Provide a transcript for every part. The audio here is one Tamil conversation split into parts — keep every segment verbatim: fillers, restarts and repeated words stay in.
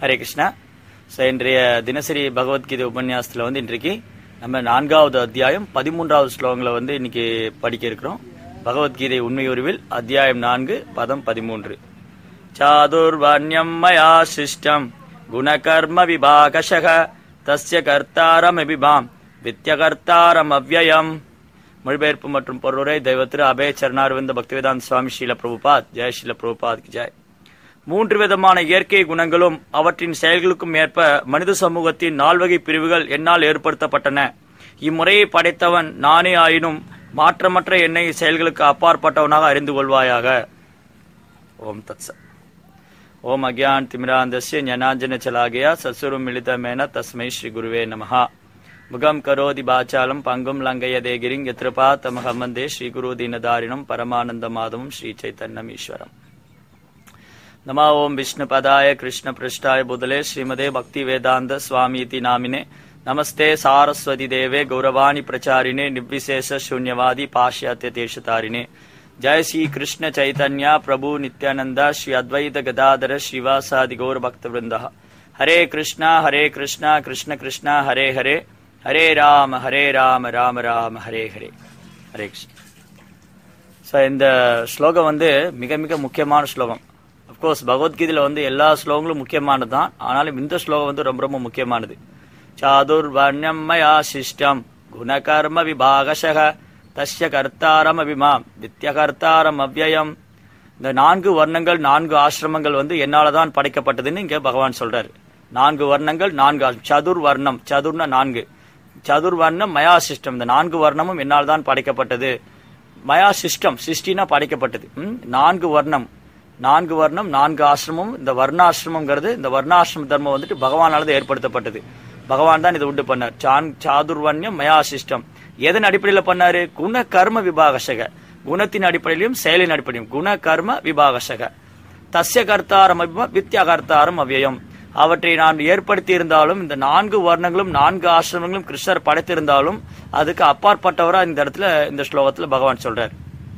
ஹரே கிருஷ்ணா. ஸோ இன்றைய தினசரி பகவத்கீதை உபன்யாசத்தில் வந்து இன்றைக்கு நம்ம நான்காவது அத்தியாயம் பதிமூன்றாவது ஸ்லோகங்களை வந்து இன்னைக்கு படிக்க இருக்கிறோம். பகவத்கீதை உண்மையுருவில் அத்தியாயம் நான்கு பதம் பதிமூன்று. சாதுர்வர்ணியம் மயா சிஷ்டம் குணகர்ம விபாகஷக தஸ்ய கர்த்தாரம் அபிபாம் வித்யகர்த்தாரம் அவ்யயம். மொழிபெயர்ப்பு மற்றும் பொருளுரை தெய்வத்திரு அபய சரணாரவிந்த பக்திவேதாந்த சுவாமி ஸ்ரீல பிரபுபாத். ஜெய் ஸ்ரீல பிரபுபாத் ஜெய். மூன்று விதமான இயற்கை குணங்களும் அவற்றின் செயல்களுக்கும் ஏற்ப மனித சமூகத்தின் நால்வகை பிரிவுகள் என்னால் ஏற்படுத்தப்பட்டன. இம்முறையை படைத்தவன் நானே ஆயினும் மாற்றமற்ற என்னை செயல்களுக்கு அப்பாற்பட்டவனாக அறிந்து கொள்வாயாக. ஓம் தத்ச. ஓம் அக்யான் திமிராந்தஸ்ய ஞானாஞ்சன சலாகயா சத்சுரும் மிலிதமேன தஸ்மை ஸ்ரீ குருவே நமஹா. முகம் கரோதி பாச்சாலம் பங்கும் லங்கய தேகிரிங் யத்ருபா தமஹமந்தே ஸ்ரீ குரு தீனதாரிணம் பரமானந்த மாதவம் ஸ்ரீ சைத்தன்யம் ஈஸ்வரம். नमो ओम विष्णु पदाय कृष्ण पृष्ठाय बुदले श्रीमदे भक्ति वेदांत स्वामीति नामिने नमस्ते सारस्वती देवे गौरवाणी प्रचारिणे निर्विशेष शून्यवादी पाश्चात्य देशतारिणे. जय श्री कृष्ण चैतन्य प्रभु नित्यानंद श्री अद्वैत गदाधर श्रीवासादि गौर भक्त वृंद. हरे कृष्णा हरे कृष्णा कृष्ण कृष्णा हरे हरे हरे राम हरे राम राम राम हरे हरे. हरे कृष्ण. ஸோ இந்த ஸ்லோகம் வந்து மிக மிக முக்கியமான ஸ்லோகம். அப்கோர்ஸ் பகவத்கீதையில வந்து எல்லா ஸ்லோகங்களும் முக்கியமானது தான், ஆனாலும் இந்த ஸ்லோகம் வந்து ரொம்ப ரொம்ப முக்கியமானது. சாதுர்வர்ணியம் மயா சிஷ்டம் குணகர்ம விபாகஷக தஸ்ய கர்த்தாரம் அபிமாம் வித்யகர்த்தாரம் அவ்யயம். இந்த நான்கு வர்ணங்கள் நான்கு ஆசிரமங்கள் வந்து என்னாலதான் படைக்கப்பட்டதுன்னு இங்க பகவான் சொல்றாரு. நான்கு வர்ணங்கள் நான்கு சதுர் வர்ணம், சதுர்னா நான்கு, சதுர் வர்ணம் மயா சிஷ்டம், இந்த நான்கு வர்ணமும் என்னால் தான் படைக்கப்பட்டது. மயா சிஷ்டம், சிஷ்டினா படைக்கப்பட்டது. நான்கு வர்ணம் நான்கு வர்ணம் நான்கு ஆசிரமம். இந்த வர்ணாசிரமங்கிறது இந்த வர்ணாசிரம தர்மம் வந்துட்டு பகவானால ஏற்படுத்தப்பட்டது. பகவான் தான் இதை உண்டு பண்ணார். சாதுர்வர்ணியம் மயா சிஷ்டம். எதன் அடிப்படையில் பண்ணாரு? குண கர்ம விபாகசக, குணத்தின் அடிப்படையிலும் செயலின் அடிப்படையும். குண கர்ம விபாகசக தஸ்ய கர்த்தாரம் அபிமா வித்யகர்த்தாரம் அவ்யயம். அவற்றை நான் ஏற்படுத்தி இருந்தாலும் இந்த நான்கு வர்ணங்களும் நான்கு ஆசிரமங்களும் கிருஷ்ணர் படைத்திருந்தாலும் அதுக்கு அப்பாற்பட்டவரா இந்த இடத்துல இந்த ஸ்லோகத்துல பகவான் சொல்றார்.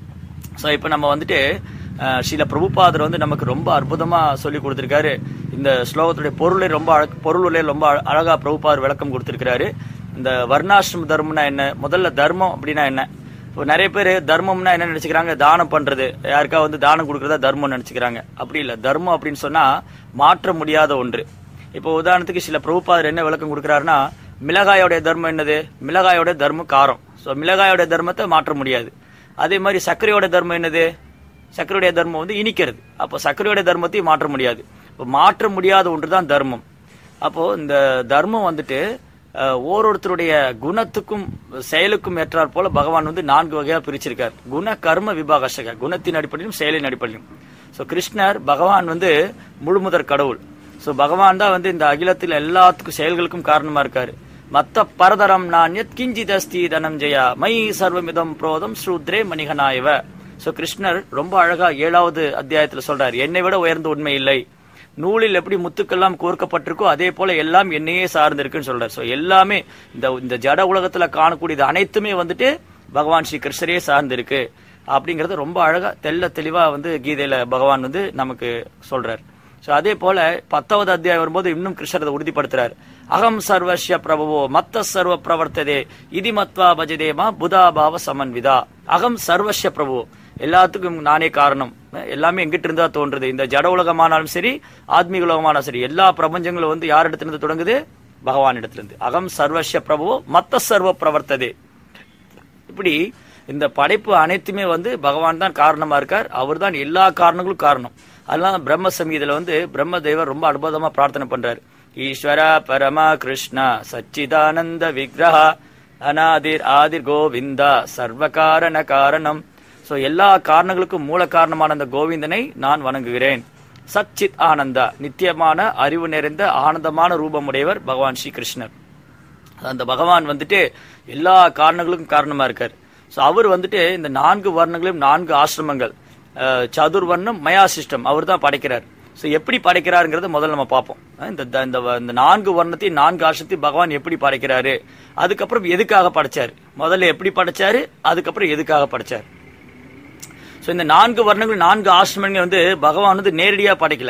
சோ இப்ப நம்ம வந்துட்டு ஸ்ரீல பிரபுபாதர் வந்து நமக்கு ரொம்ப அற்புதமா சொல்லி கொடுத்திருக்காரு. இந்த ஸ்லோகத்துடைய பொருளை ரொம்ப பொருளை ரொம்ப அழகா பிரபுபாதர் விளக்கம் கொடுத்திருக்கிறாரு. இந்த வர்ணாசிரம தர்மம்னா என்ன, முதல்ல தர்மம் அப்படின்னா என்ன. இப்போ நிறைய பேர் தர்மம்னா என்ன நினைச்சுக்கிறாங்க, தானம் பண்றது, யாருக்கா வந்து தானம் கொடுக்கறதா தர்மம் நினைச்சுக்கிறாங்க. அப்படி இல்லை. தர்மம் அப்படின்னு சொன்னா மாற்ற முடியாத ஒன்று. இப்போ உதாரணத்துக்கு சில பிரபுபாதர் என்ன விளக்கம் கொடுக்கிறாருன்னா, மிளகாயோடைய தர்மம் என்னது, மிளகாயோட தர்மம் காரம். ஸோ மிளகாயோட தர்மத்தை மாற்ற முடியாது. அதே மாதிரி சர்க்கரையோட தர்மம் என்னது, சர்க்கரையுடைய தர்மம் வந்து இனிக்கிறது. அப்போ சர்க்கரையோட தர்மத்தையும் மாற்ற முடியாது. இப்போ மாற்ற முடியாத ஒன்று தான் தர்மம். அப்போ இந்த தர்மம் வந்துட்டு ஓரொருத்தருடைய குணத்துக்கும் செயலுக்கும் ஏற்றாற் போல பகவான் வந்து நான்கு வகையா பிரிச்சிருக்கார். குண கர்ம விபாகசக, குணத்தின் அடிப்படையிலும் செயலின் அடிப்படையிலும். ஸோ கிருஷ்ணர் பகவான் வந்து முழுமுதற் கடவுள். ஸோ பகவான் தான் வந்து இந்த அகிலத்தில் எல்லாத்துக்கும் செயல்களுக்கும் காரணமா இருக்காரு. மத்த பரதரம் நான்யத் கிஞ்சித் அஸ்தி தனஞ்சயா மயி சர்வமிதம் புரோதம் ஸ்ரூத்ரே மணிகனாயவ. சோ கிருஷ்ணர் ரொம்ப அழகா ஏழாவது அத்தியாயத்துல சொல்றாரு, என்னை விட உயர்ந்த உண்மை இல்லை. நூலில் எப்படி முத்துக்கெல்லாம் கோர்க்கப்பட்டிருக்கோ அதே போல எல்லாம் என்னையே சார்ந்திருக்குன்னு சொல்றாரு. சோ எல்லாமே இந்த இந்த ஜட உலகத்துல காணக்கூடியது அனைத்துமே வந்துட்டு பகவான் ஸ்ரீ கிருஷ்ணரே சார்ந்திருக்கு அப்படிங்கறது ரொம்ப அழகா தெல்ல தெளிவா வந்து கீதையில பகவான் வந்து நமக்கு சொல்றாரு. சோ அதே போல பத்தாவது அத்தியாயம் வரும்போது இன்னும் கிருஷ்ணரை உறுதிப்படுத்துறாரு. அகம் சர்வஸ்ய பிரபவோ மத்த சர்வ பிரவர்த்ததே இதி மத்வா பஜதேமா புதாபாவ சமன்விதா. அகம் சர்வஸ்ய பிரபு, எல்லாத்துக்கும் நானே காரணம், எல்லாமே எங்கிட்ட இருந்தா தோன்றுது. இந்த ஜட உலகமானாலும் சரி ஆத்மீக உலகமானாலும் சரி எல்லா பிரபஞ்சங்களும் வந்து யார் இடத்துல இருந்து தொடங்குது, பகவான் இடத்துல இருந்து. அகம் சர்வஸ்ய பிரபுவோ மத்த சர்வ பிரவர்த்ததே. இப்படி இந்த படைப்பு அனைத்துமே வந்து பகவான் தான் காரணமா இருக்கார். அவர் தான் எல்லா காரணங்களும் காரணம். அதனால பிரம்ம சங்கீதத்துல வந்து பிரம்ம தேவர் ரொம்ப அற்புதமா பிரார்த்தனை பண்றாரு. ஈஸ்வர பரமா கிருஷ்ணா சச்சிதானந்த விக்கிரஹா அநாதிர் ஆதிர் கோவிந்தா சர்வகாரண காரணம். சோ எல்லா காரணங்களுக்கும் மூல காரணமான அந்த கோவிந்தனை நான் வணங்குகிறேன். சச்சித் ஆனந்தா, நித்தியமான அறிவு நிறைந்த ஆனந்தமான ரூபமுடையவர் பகவான் ஸ்ரீ கிருஷ்ணர். அந்த பகவான் வந்துட்டு எல்லா காரணங்களுக்கும் காரணமா இருக்கார். சோ அவர் வந்துட்டு இந்த நான்கு வர்ணங்களையும் நான்கு ஆசிரமங்கள் சதுர்வர்ணம் மயா சிஸ்டம் அவர் தான் படைக்கிறார். சோ எப்படி படைக்கிறாருங்கிறத முதல்ல நம்ம பார்ப்போம். இந்த நான்கு வர்ணத்தையும் நான்கு ஆசிரத்தையும் பகவான் எப்படி படைக்கிறாரு, அதுக்கப்புறம் எதுக்காக படைச்சாரு, முதல்ல எப்படி படைச்சாரு, அதுக்கப்புறம் எதுக்காக படைச்சாரு. சோ இந்த நான்கு வர்ணங்கள் நான்கு ஆசிரமங்கள் வந்து பகவான் வந்து நேரடியா படைக்கல. சோ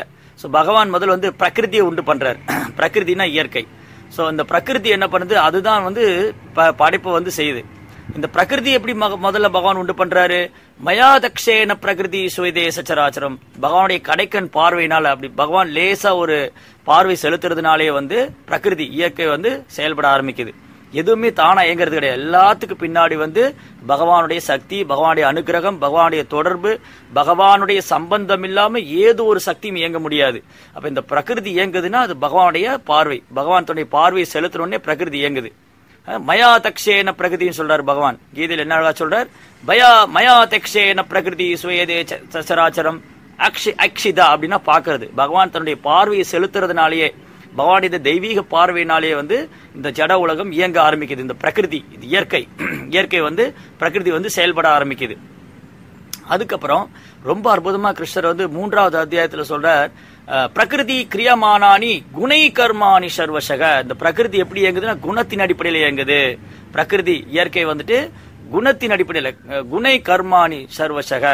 சோ பகவான் முதல்ல வந்து பிரகிருதியை உண்டு பண்றாரு. பிரகிருதினா இயற்கை. சோ இந்த பிரகிருதி என்ன பண்ணுது, அதுதான் வந்து படைப்பு வந்து செய்யுது. இந்த பிரகிருதி எப்படி முதல்ல பகவான் உண்டு பண்றாரு, மயாதக்ஷேன பிரகிருதி சுயதே சச்சராச்சரம், பகவானுடைய கடைக்கண் பார்வையினால, அப்படி பகவான் லேசா ஒரு பார்வை செலுத்துறதுனாலே வந்து பிரகிருதி இயற்கை வந்து செயல்பட ஆரம்பிக்குது. எதுவுமே தானா இயங்குறது கிடையாது. எல்லாத்துக்கு பின்னாடி வந்து பகவானுடைய சக்தி, பகவானுடைய அனுகிரகம், பகவானுடைய தொடர்பு, பகவானுடைய சம்பந்தம் இல்லாம ஏதோ ஒரு சக்தியும் இயங்க முடியாது. அப்ப இந்த பிரகிருதி இயங்குதுன்னா அது பகவானுடைய பார்வை, பகவான் தன்னுடைய பார்வையை செலுத்தணுன்னே பிரகிருதி இயங்குது. மயா தக்ஷேன பிரகிருதின்னு சொல்றாரு பகவான் கீதையில். என்ன அழகா சொல்றார், பயா மயா தக்ஷேன பிரகிருதி சுயதே சராச்சரம் அக்ஷி அக்ஷிதா அப்படின்னா பாக்குறது. பகவான் தன்னுடைய பார்வையை செலுத்துறதுனாலேயே, பகவானுடைய தெய்வீக பார்வையினாலேயே வந்து இந்த ஜட உலகம் இயங்க ஆரம்பிக்குது. இந்த பிரகிருதி, இது இயற்கை, இயற்கை வந்து பிரகிருதி வந்து செயல்பட ஆரம்பிக்குது. அதுக்கப்புறம் ரொம்ப அற்புதமா கிருஷ்ணர் வந்து மூன்றாவது அத்தியாயத்துல சொல்றார், பிரகிருதி கிரியமானானி குணை கர்மானி சர்வசக. இந்த பிரகிருதி எப்படி இயங்குதுன்னா குணத்தின் அடிப்படையில் இயங்குது. பிரகிருதி இயற்கை வந்துட்டு குணத்தின் அடிப்படையில், குணை கர்மானி சர்வசக.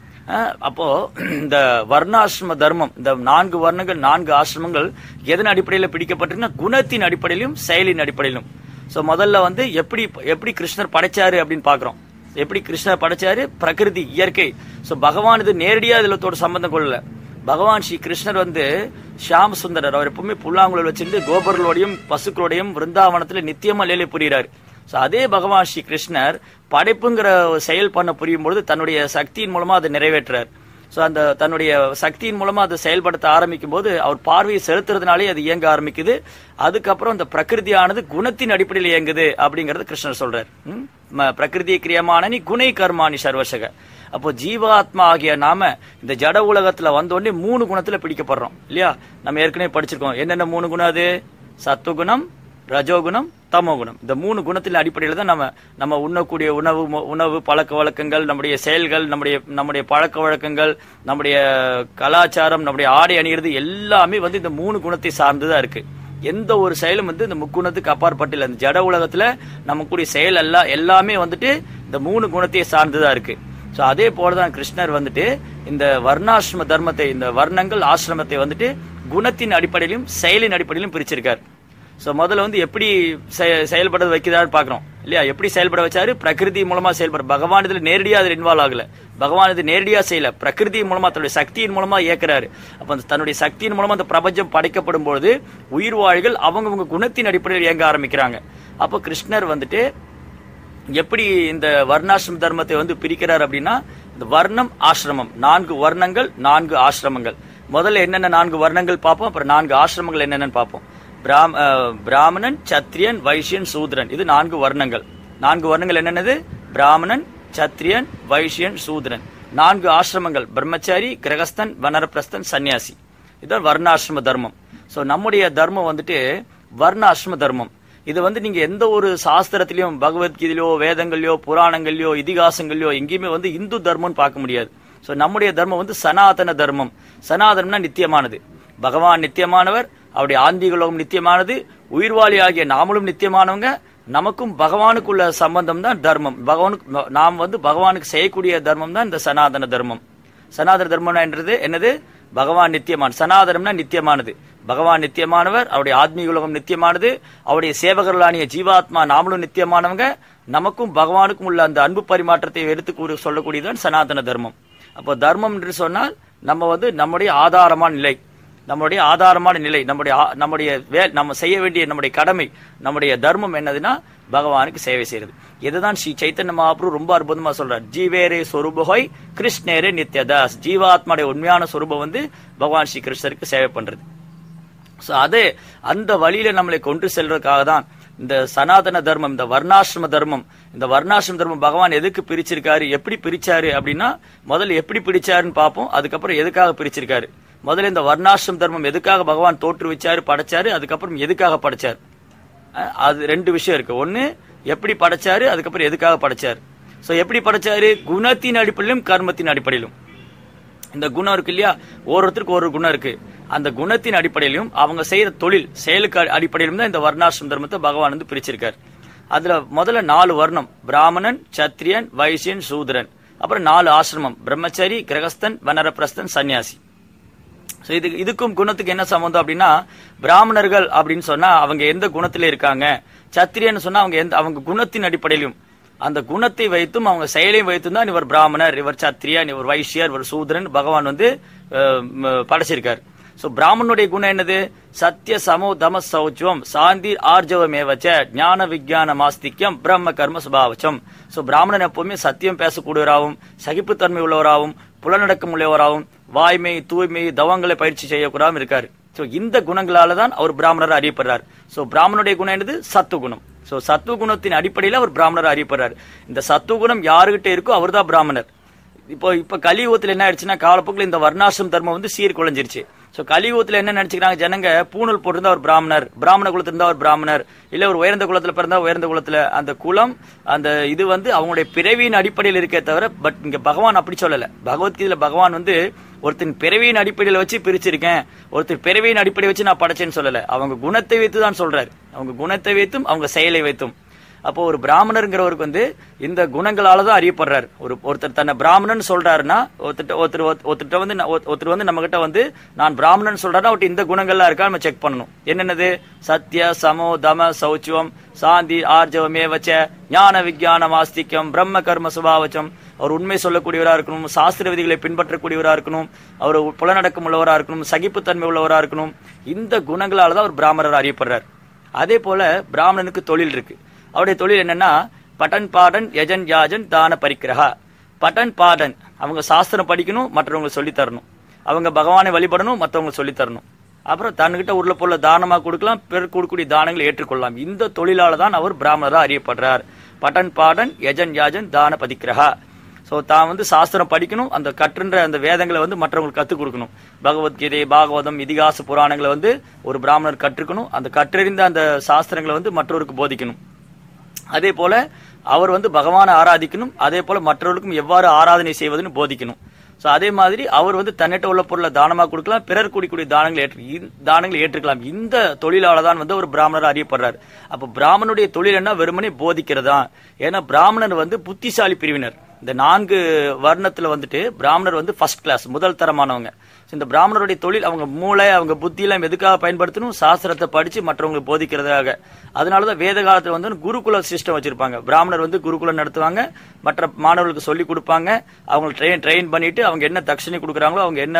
அப்போ இந்த வர்ணாசிரம தர்மம், இந்த நான்கு வர்ணங்கள், நான்கு ஆசிரமங்கள் எதன் அடிப்படையில் பிடிக்கப்பட்டிருக்குன்னா குணத்தின் அடிப்படையிலும் செயலின் அடிப்படையிலும். சோ முதல்ல வந்து எப்படி எப்படி கிருஷ்ணர் படைச்சாரு அப்படின்னு பாக்குறோம். எப்படி கிருஷ்ணர் படைச்சாரு, பிரகிருதி இயற்கை. சோ பகவான் இது நேரடியா இதுல சம்பந்தம் கொள்ளல. பகவான் ஸ்ரீ கிருஷ்ணர் வந்து ஷியாம சுந்தரர், அவர் எப்பவுமே புல்லாங்குழல் வச்சிருந்து கோபர்களோடையும் பசுக்களோடையும் விருந்தாவனத்துல நித்தியமா லீலை புரிகிறார். சோ அதே பகவான் ஸ்ரீ கிருஷ்ணர் படைப்புங்கிற செயல் பண்ண புரியும் பொழுது தன்னுடைய சக்தியின் மூலமா அதை நிறைவேற்றார். சோ அந்த தன்னுடைய சக்தியின் மூலமா அதை செயல்படுத்த ஆரம்பிக்கும் போது அவர் பார்வையை செலுத்துறதுனாலே அது இயங்க ஆரம்பிக்குது. அதுக்கப்புறம் இந்த பிரகிருதியானது குணத்தின் அடிப்படையில் இயங்குது அப்படிங்கறது கிருஷ்ணர் சொல்றார். பிரகிருதி கிரியமானி குணை கர்மானி சர்வசக. அப்போ ஜீவாத்மா ஆகிய நாம இந்த ஜட உலகத்துல வந்தோடனே மூணு குணத்துல பிடிக்கப்படுறோம் இல்லையா? நம்ம ஏற்கனவே படிச்சிருக்கோம். என்னென்ன மூணு குணம் அது? சத்துவகுணம், ரஜோகுணம், தமோகுணம். இந்த மூணு குணத்தின் அடிப்படையில தான் நம்ம நம்ம உண்ணக்கூடிய உணவு உணவு பழக்க வழக்கங்கள், நம்முடைய செயல்கள், நம்முடைய நம்முடைய பழக்க வழக்கங்கள், நம்முடைய கலாச்சாரம், நம்முடைய ஆடை அணிகிறது எல்லாமே வந்து இந்த மூணு குணத்தை சார்ந்துதான் இருக்கு. எந்த ஒரு செயலும் வந்து இந்த முக்குணத்துக்கு அப்பாற்பட்டு இந்த ஜட உலகத்துல நமக்குடைய செயல் எல்லாம் எல்லாமே வந்துட்டு இந்த மூணு குணத்தை சார்ந்துதான் இருக்கு. சோ அதே போலதான் கிருஷ்ணர் வந்துட்டு இந்த வர்ணாசிரம தர்மத்தை, இந்த வர்ணங்கள் ஆசிரமத்தை வந்துட்டு குணத்தின் அடிப்படையிலும் செயலின் அடிப்படையிலும் பிரிச்சிருக்காரு. சோ முதல்ல வந்து எப்படி செயல்பட வைக்கிறாரு பாக்குறோம் இல்லையா? எப்படி செயல்பட வச்சாரு? பிரகிருதி மூலமா செயல்பட. பகவான் இதுல நேரடியா அதுல இன்வால்வ் ஆகல. பகவான் இது நேரடியா செய்யல, பிரகிருதி மூலமா தன்னுடைய சக்தியின் மூலமா இயக்குறாரு. அப்ப தன்னுடைய சக்தியின் மூலமா அந்த பிரபஞ்சம் படைக்கப்படும் பொழுது உயிர் வாழ்கள் அவங்கவுங்க குணத்தின் அடிப்படையில் இயங்க ஆரம்பிக்கிறாங்க. அப்போ கிருஷ்ணர் வந்துட்டு எப்படி இந்த வர்ணாசிரம தர்மத்தை வந்து பிரிக்கிறார் அப்படின்னா, இந்த வர்ணம் ஆசிரமம், நான்கு வர்ணங்கள், நான்கு ஆசிரமங்கள். முதல்ல என்னென்ன நான்கு வர்ணங்கள் பார்ப்போம், அப்புறம் நான்கு ஆசிரமங்கள் என்னென்னு பார்ப்போம். பிராமணன், சத்திரியன், வைசியன், சூத்ரன், இது நான்கு வர்ணங்கள். நான்கு வர்ணங்கள் என்னென்னது? பிராமணன், சத்திரியன், வைசியன், சூத்ரன். நான்கு ஆசிரமங்கள் பிரம்மச்சாரி, கிரகஸ்தன், வனரப்பிரஸ்தன், சன்னியாசி. இதுதான் வர்ணாசிரம தர்மம். சோ நம்முடைய தர்மம் வந்துட்டு வர்ணாசிரம தர்மம். இது வந்து நீங்க எந்த ஒரு சாஸ்திரத்திலயும், பகவத்கீதையிலோ, வேதங்கள்லயோ, புராணங்கள்லயோ, இதிகாசங்கள்லயோ எங்கேயுமே வந்து இந்து தர்மம்னு பார்க்க முடியாது. சோ நம்முடைய தர்மம் வந்து சனாதன தர்மம். சனாதனம்னா நித்தியமானது. பகவான் நித்தியமானவர், அவருடைய ஆன்மீக லோகம் நித்தியமானது, உயிர்வாளி ஆகிய நாமளும் நித்தியமானவங்க. நமக்கும் பகவானுக்குள்ள சம்பந்தம் தான் தர்மம். பகவானுக்கு நாம் வந்து பகவானுக்கு செய்யக்கூடிய தர்மம் தான் இந்த சனாதன தர்மம். சனாதன தர்மம் என்றது என்னது? பகவான் நித்தியமான. சனாதனம்னா நித்தியமானது. பகவான் நித்தியமானவர், அவருடைய ஆத்மீக உலகம் நித்தியமானது, அவருடைய சேவகர்களானிய ஜீவாத்மா நாமளும் நித்தியமானவங்க. நமக்கும் பகவானுக்கும் உள்ள அந்த அன்பு பரிமாற்றத்தை எடுத்து சொல்லக்கூடியதுதான் சனாதன தர்மம். அப்போ தர்மம் என்று சொன்னால் நம்ம வந்து நம்முடைய ஆதாரமான நிலை, நம்முடைய ஆதாரமான நிலை, நம்முடைய நம்முடைய நம்ம செய்ய வேண்டிய நம்முடைய கடமை, நம்முடைய தர்மம் என்னதுன்னா பகவானுக்கு சேவை செய்யறது. இதுதான் ஸ்ரீ சைத்தன்ய மகாபிரபு ரொம்ப அற்புதமா சொல்றார். ஜீவேரே சொரூபஹோய் கிருஷ்ணேரே நித்யதாஸ். ஜீவாத்மாவுடைய உண்மையான சொரூபம் வந்து பகவான் ஸ்ரீ கிருஷ்ணருக்கு சேவை பண்றது. சோ அது அந்த வழியில நம்மளை கொண்டு செல்றதுக்காக தான் இந்த சனாதன தர்மம், இந்த வர்ணாசிரம தர்மம். இந்த வர்ணாசிரம தர்மம் பகவான் எதுக்கு பிரிச்சிருக்காரு, எப்படி பிரிச்சாரு அப்படின்னா, முதல்ல எப்படி பிரிச்சாருன்னு பார்ப்போம். அதுக்கப்புறம் எதுக்காக பிரிச்சிருக்காரு. முதல்ல இந்த வர்ணாசிரம தர்மம் எதுக்காக பகவான் தோற்று வச்சாரு, படைச்சாரு, அதுக்கப்புறம் எதுக்காக படைச்சாரு. அது ரெண்டு விஷயம் இருக்கு. ஒன்னு எப்படி படைச்சாரு, அதுக்கப்புறம் எதுக்காக படைச்சாரு. சோ எப்படி படைச்சாரு? குணத்தின் அடிப்படையிலும் கர்மத்தின் அடிப்படையிலும். இந்த குணம் இருக்கு இல்லையா, ஒவ்வொருத்தருக்கு ஒரு குணம் இருக்கு. அந்த குணத்தின் அடிப்படையிலும் அவங்க செய்யற தொழில் செயலுக்கு அடிப்படையிலும் தான் இந்த வர்ணாசிரம தர்மத்தை பகவான் வந்து பிரிச்சிருக்காரு. அதுல முதல்ல நாலு வர்ணம், பிராமணன், சத்திரியன், வைசியன், சூத்ரன். அப்புறம் நாலு ஆசிரமம், பிரம்மச்சாரி, கிரகஸ்தன், வனரப்பிரஸ்தன், சன்னியாசி. இது இதுக்கும் குணத்துக்கு என்ன சம்பந்தம் அப்படின்னா, பிராமணர்கள் அப்படின்னு சொன்னா அவங்க எந்த குணத்தில இருக்காங்க, சத்திரியன்னு சொன்னா அவங்க எந்த அவங்க குணத்தின் அடிப்படையிலும் அந்த குணத்தை வைத்தும் அவங்க செயலையும் வைத்தும் தான் இவர் பிராமணர், இவர் சத்திரியன், இவர் வைசியர், இவர் சூத்ரன் பகவான் வந்து படைச்சிருக்காரு. சோ பிராமணனுடைய குணம் என்னது? சத்திய சமோ தம சௌச்சம் சாந்தி ஆர்ஜவமேவச்ச ஞான விஞ்ஞான மாஸ்திக்யம் பிரம்ம கர்ம சுபாவச்சம். சோ பிராமணன் எப்பவுமே சத்தியம் பேசக்கூடியவராகவும், சகிப்புத்தன்மை உள்ளவராகவும், புலனடக்கம் உள்ளவராகவும், வாய்மை தூய்மை தவங்களை பயிற்சி செய்யக்கூடாமல் இருக்காரு. சோ இந்த குணங்களால தான் அவர் பிராமணர் அறியப்படுறார். சோ பிராமணனுடைய குணம் என்னது? சத்துவ குணம். சோ சத்துவ குணத்தின் அடிப்படையில் அவர் பிராமணர் அறியப்படுறார். இந்த சத்துவ குணம் யாருகிட்ட இருக்கோ அவர் தான் பிராமணர். இப்போ இப்ப கலியுகத்துல என்ன ஆயிடுச்சுன்னா, காலப்போக்கில் இந்த வர்ணாசிரம் தர்மம் வந்து சீர்குலைஞ்சிருச்சு. சோ கலியுகத்துல என்ன நினைச்சுக்கிறாங்க ஜனங்க, பூணூல் போட்டிருந்தா ஒரு பிராமணர், பிராமண குலத்துல இருந்தா ஒரு பிராமணர், இல்ல ஒரு உயர்ந்த குலத்துல பிறந்தா உயர்ந்த குலத்துல, அந்த குலம் அந்த இது வந்து அவங்களுடைய பிறவியின் அடிப்படையில் இருக்கே தவிர, பட் இங்க பகவான் அப்படி சொல்லல. பகவத்கீதையில பகவான் வந்து ஒருத்தன் பிறவியின் அடிப்படையில வச்சு பிரிச்சிருக்கேன், ஒருத்தர் பிறவியின் அடிப்படையை வச்சு நான் படைச்சேன்னு சொல்லல. அவங்க குணத்தை வைத்து தான் சொல்றாரு. அவங்க குணத்தை வைத்தும் அவங்க செயலை வைத்தும். அப்போ ஒரு பிராமணருங்கிறவருக்கு வந்து இந்த குணங்களால தான் அறியப்படுறாரு. ஒரு ஒருத்தர் தன்னை பிராமணன் சொல்றாருன்னா, ஒருத்தர் ஒருத்தர் ஒருத்தர் வந்து ஒருத்தர் வந்து நம்ம கிட்ட வந்து நான் பிராமணன் சொல்றாருன்னா அவர்கிட்ட இந்த குணங்கள்லாம் இருக்கா நம்ம செக் பண்ணணும். என்னென்னது? சத்ய சமோ தம சௌச்சுவம் சாந்தி ஆர்ஜவமேவச்ச ஞான விஞ்ஞான மாஸ்திக்யம் பிரம்ம கர்ம சுபாவச்சம். அவர் உண்மை சொல்லக்கூடியவரா இருக்கணும், சாஸ்திர விதிகளை பின்பற்றக்கூடியவரா இருக்கணும், அவர் புலனடக்கம் உள்ளவரா இருக்கணும், சகிப்புத்தன்மை உள்ளவரா இருக்கணும். இந்த குணங்களால தான் அவர் பிராமணர் அறியப்படுறார். அதே போல பிராமணனுக்கு தொழில் இருக்கு. அவருடைய தொழில் என்னன்னா, பட்டன் பாடன் யஜன் யாஜன் தான பரிக்கிரகா. பட்டன் பாடன் அவங்க சாஸ்திரம் படிக்கணும், மற்றவங்க சொல்லி தரணும், அவங்க பகவானை வழிபடணும், மற்றவங்க சொல்லி தரணும். அப்புறம் தன்கிட்ட உள்ள பொருளை தானமா கொடுக்கலாம், பிறர் கொடுக்கக்கூடிய தானங்களை ஏற்றுக்கொள்ளலாம். இந்த தொழிலால தான் அவர் பிராமணரா அறியப்படுறார். பட்டன் பாடன் யஜன் யாஜன் தான பதிக்கிரகா. சோ தான் வந்து சாஸ்திரம் படிக்கணும், அந்த கற்றுன்ற அந்த வேதங்களை வந்து மற்றவங்களுக்கு கத்துக் கொடுக்கணும். பகவத்கீதை பாகவதம் இதிகாச புராணங்களை வந்து ஒரு பிராமணர் கற்றுக்கணும், அந்த கற்றறிந்த அந்த சாஸ்திரங்களை வந்து மற்றவருக்கு போதிக்கணும். அதே போல அவர் வந்து பகவானை ஆராதிக்கணும், அதே போல மற்றவர்களுக்கும் எவ்வாறு ஆராதனை செய்வதுன்னு போதிக்கணும். சோ அதே மாதிரி அவர் வந்து தன்னிட்ட உள்ள பொருளை தானமா கொடுக்கலாம், பிறர் கூடிக்கூடிய தானங்களை ஏற்று தானங்களை ஏற்றுக்கலாம். இந்த தொழிலால தான் வந்து ஒரு பிராமணர் அறியப்படுறாரு. அப்ப பிராமணனுடைய தொழில் என்ன? வெறுமனே போதிக்கிறதா. ஏன்னா பிராமணர் வந்து புத்திசாலி பிரிவினர். இந்த நான்கு வர்ணத்துல வந்துட்டு பிராமணர் வந்து ஃபர்ஸ்ட் கிளாஸ், முதல் தரமானவங்க. இந்த பிராமணருடைய தொழில் அவங்க மூளை அவங்க புத்தி எல்லாம் எதுக்காக பயன்படுத்தணும்? சாஸ்திரத்தை படிச்சு மற்றவங்களுக்கு போதிக்கிறதுக்காக. அதனாலதான் வேத காலத்துல வந்து குருகுல சிஸ்டம் வச்சிருப்பாங்க. பிராமணர் வந்து குருகுலம் நடத்துவாங்க, மற்ற மாணவர்களுக்கு சொல்லி கொடுப்பாங்க, அவங்க ட்ரெயின் ட்ரெயின் பண்ணிட்டு அவங்க என்ன தட்சணை கொடுக்குறாங்களோ, அவங்க என்ன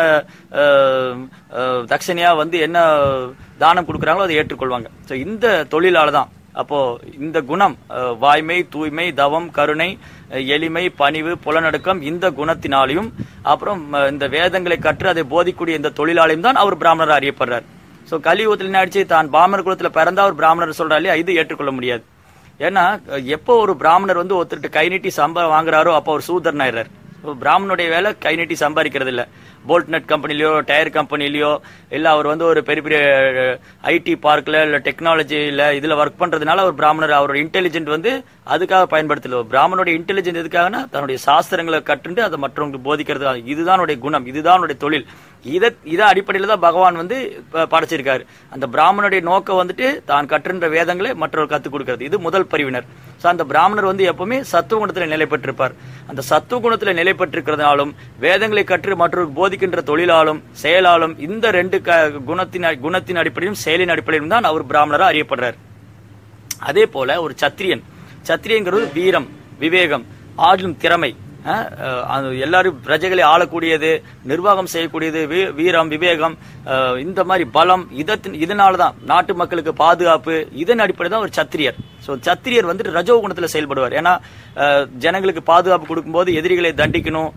தட்சணையா வந்து என்ன தானம் கொடுக்குறாங்களோ அதை ஏற்றுக்கொள்வாங்க. சோ இந்த தொழிலால தான் அப்போ இந்த குணம் வாய்மை தூய்மை தவம் கருணை எளிமை பணிவு புலனடக்கம் இந்த குணத்தினாலையும் அப்புறம் இந்த வேதங்களை கற்று அதை போதிக்கூடிய இந்த தொழிலாளையும் தான் அவர் பிராமணர் அறியப்படுறார். சோ கலியுகத்தில் என்ன ஆயிடுச்சு? தான் பிராமணர் குலத்துல பிறந்தா ஒரு பிராமணர் சொல்றாலே இது ஏற்றுக்கொள்ள முடியாது. ஏன்னா எப்போ ஒரு பிராமணர் வந்து ஒருத்தருக்கு கை நீட்டி சம்பளம் வாங்குறாரோ அப்போ அவர் சூதரன் ஆயிடுறாரு. பிராமணனுடைய வேலை கை நீட்டி சம்பாதிக்கிறது இல்ல. போல்ட் நட் கம்பெனிலயோ டயர் கம்பெனிலயோ இல்ல அவர் வந்து ஒரு பெரிய பெரிய ஐடி பார்க்ல இல்ல டெக்னாலஜில இதுல ஒர்க் பண்றதுனால அவர் பிராமணர் அவரோட இன்டெலிஜென்ட் வந்து அதுக்காக பயன்படுத்தல. பிராமணனுடைய இன்டெலிஜென்ட் எதுக்காகனா தன்னுடைய சாஸ்திரங்களை கற்றுண்டு அதை மற்றவங்களுக்கு போதிக்கிறது. இதுதான் குணம், இதுதான் தொழில். இதை இதை அடிப்படையில தான் பகவான் வந்து படைச்சிருக்காரு. அந்த பிராமணனுடைய நோக்கம் வந்துட்டு தான் கற்றுன்ற வேதங்களை மற்றவர்கள் கத்துக் கொடுக்கிறது. இது முதல் பிரிவினர். அந்த பிராமணர் வந்து எப்பவுமே சத்துவ குணத்துல நிலை பெற்றிருப்பார். அந்த சத்துவ குணத்துல நிலை பெற்றிருக்கிறதுனாலும் வேதங்களை கற்று மற்றவர்கள் போதிக்கின்ற தொழிலாலும் செயலாலும் இந்த ரெண்டு குணத்தின் குணத்தின் அடிப்படையிலும் செயலின் அடிப்படையிலும் தான் அவர் பிராமணரா அறியப்படுறார். அதே போல ஒரு சத்திரியன், சத்திரியங்கிறது வீரம் விவேகம் ஆளும் திறமை, எல்லாரும் பிரஜைகளை ஆளக்கூடியது, நிர்வாகம் செய்யக்கூடியது, வீரம் விவேகம் இந்த மாதிரி பலம், இதனாலதான் நாட்டு மக்களுக்கு பாதுகாப்பு, இதன் அடிப்படை தான் ஒரு சத்திரியர். சோ சத்திரியர் வந்துட்டு ரஜோ குணத்துல செயல்படுவார். ஏன்னா ஜனங்களுக்கு பாதுகாப்பு கொடுக்கும்போது எதிரிகளை தண்டிக்கணும்,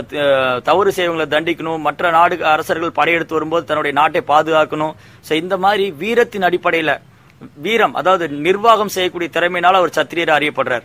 தவறு செய்வங்களை தண்டிக்கணும், மற்ற நாடு அரசர்கள் படையெடுத்து வரும்போது தன்னுடைய நாட்டை பாதுகாக்கணும். சோ இந்த மாதிரி வீரத்தின் அடிப்படையில வீரம் அதாவது நிர்வாகம் செய்யக்கூடிய திறமையினால அவர் சத்திரியர் அறியப்படுறார்.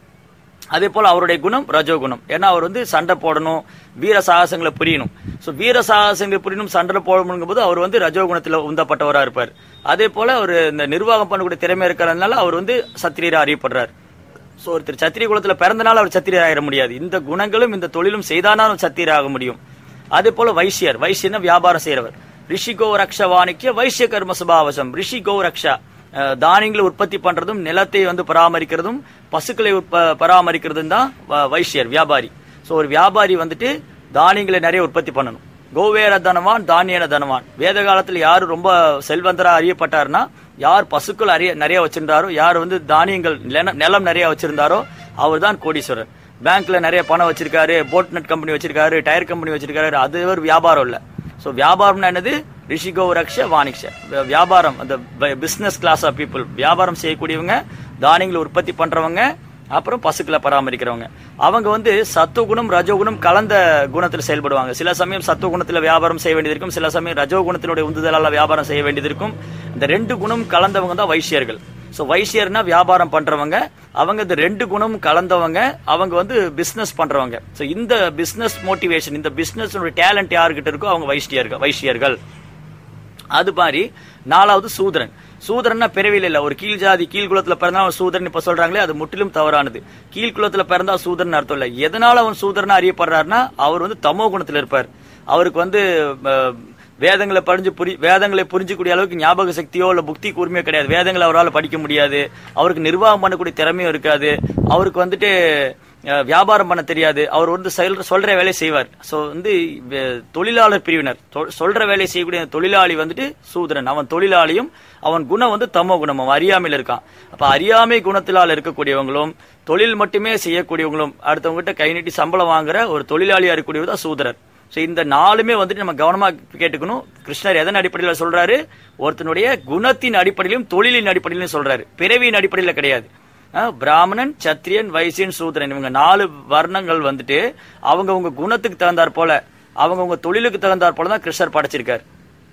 அதே போல அவருடைய குணம் ரஜோகுணம். ஏன்னா அவர் வந்து சண்டை போடணும், வீர சாகசங்களை புரியணும். சோ வீர சாகசங்களை புரியணும், சண்டை போடணும் போது அவர் வந்து ரஜோகுணத்துல உந்தப்பட்டவரா இருப்பார். அதே போல அவர் இந்த நிர்வாகம் பண்ணக்கூடிய திறமை இருக்கிறதுனால அவர் வந்து சத்திரியரா அறியப்படுறார். சோ ஒருத்தர் சத்திரிய குலத்துல பிறந்தனால அவர் சத்திரியர் ஆயிட முடியாது. இந்த குணங்களும் இந்த தொழிலும் செய்தாலும் சத்திரியர் ஆக முடியும். அதே போல வைசியர், வைசியர்னா வியாபாரம் செய்யறவர். ரிஷி கோ ரக்ஷ வாணிக்கிய வைசிய கர்ம சுபாவசம். ரிஷி கோ ரக்ஷா தானியங்களை உற்பத்தி பண்றதும் நிலத்தை வந்து பராமரிக்கிறதும் பசுக்களை பராமரிக்கிறதும் தான் வைசியர் வியாபாரி. சோ ஒரு வியாபாரி வந்துட்டு தானியங்களை நிறைய உற்பத்தி பண்ணணும். கோவேர தனவான் தானியன தனவான். வேத காலத்துல யாரு ரொம்ப செல்வந்தரா அறியப்பட்டாருன்னா, யார் பசுக்கள் அறிய நிறைய வச்சிருந்தாரோ, யார் வந்து தானியங்கள் நிலம் நிறைய வச்சிருந்தாரோ அவர் தான் கோடீஸ்வரர். பேங்க்ல நிறைய பணம் வச்சிருக்காரு, போட் நட் கம்பெனி வச்சிருக்காரு, டயர் கம்பெனி வச்சிருக்காரு, அது ஒரு வியாபாரம் இல்ல. சோ வியாபாரம்னா என்னது? ரிஷிகோ ரக்ஷ வாணிக்ஷ, வியாபாரம். அந்த பிசினஸ் கிளாஸ் ஆஃப் பீப்புள், வியாபாரம் செய்யக்கூடியவங்க, தானியங்களை உற்பத்தி பண்றவங்க, அப்புறம் பசுக்களை பராமரிக்கிறவங்க. அவங்க வந்து சத்துவகுணம் ரஜோகுணம் கலந்த குணத்துல செயல்படுவாங்க. சில சமயம் சத்துவகுணத்துல வியாபாரம் செய்ய வேண்டியது இருக்கும், சில சமயம் ரஜோகுணத்தினுடைய உந்துதலால வியாபாரம் செய்ய வேண்டியது இருக்கும். இந்த ரெண்டு குணம் கலந்தவங்க தான் வைசியர்கள். சோ வைசியர்னா வியாபாரம் பண்றவங்க, அவங்க இந்த ரெண்டு குணம் கலந்தவங்க, அவங்க வந்து பிசினஸ் பண்றவங்க. சோ இந்த பிசினஸ் மோட்டிவேஷன், இந்த பிசினஸ் டேலண்ட் யாருக்கிட்ட இருக்கோ அவங்க வைசியர்கள் வைசியர்கள். அது மாதிரி நாலாவது சூத்ரன். சூதரன்னா பிறவியில் இல்ல, ஒரு கீழ் ஜாதி கீழ் குலத்துல பிறந்தா அவன் சூதரன் இப்ப சொல்றாங்களே, அது முற்றிலும் தவறானது. கீழ் குலத்துல பிறந்தா சூதரன் அர்த்தம் இல்ல. எதனால அவன் சூதரனா அறியப்படுறாருன்னா, அவர் வந்து தமோ குணத்துல இருப்பார். அவருக்கு வந்து வேதங்களை படிஞ்சு புரி வேதங்களை புரிஞ்சக்கூடிய அளவுக்கு ஞாபக சக்தியோ இல்ல புக்தி கூர்மையோ கிடையாது. வேதங்களை அவரால் படிக்க முடியாது, அவருக்கு நிர்வாகம் பண்ணக்கூடிய திறமையும் இருக்காது, அவருக்கு வந்துட்டு வியாபாரம் பண்ண தெரியாது, அவர் வந்து சொல்ற வேலையை செய்வார். சோ வந்து தொழிலாளர் பிரிவினர், சொல்ற வேலையை செய்யக்கூடிய தொழிலாளி வந்துட்டு சூதரன். அவன் தொழிலாளியும், அவன் குணம் வந்து தமோ குணம், அவன் அறியாமையில் இருக்கான். அப்ப அறியாமை குணத்திலால் இருக்கக்கூடியவங்களும், தொழில் மட்டுமே செய்யக்கூடியவங்களும், அடுத்தவங்க கிட்ட கை நீட்டி சம்பளம் வாங்குற ஒரு தொழிலாளியா இருக்கக்கூடியவர் தான் சூதரர். சோ இந்த நாலுமே வந்துட்டு நம்ம கவனமா கேட்டுக்கணும். கிருஷ்ணர் எதன் அடிப்படையில் சொல்றாரு? ஒருத்தனுடைய குணத்தின் அடிப்படையிலும் தொழிலின் அடிப்படையிலும் சொல்றாரு, பிறவியின் அடிப்படையில் கிடையாது. பிராமணன், சத்திரியன், வைசியன், சூத்ரன், இவங்க நாலு வர்ணங்கள் வந்துட்டு அவங்க உங்க குணத்துக்கு தகுந்தாற் போல, அவங்க உங்க தொழிலுக்கு தகுந்தாற் போல தான் கிருஷ்ணர் படைச்சிருக்காரு.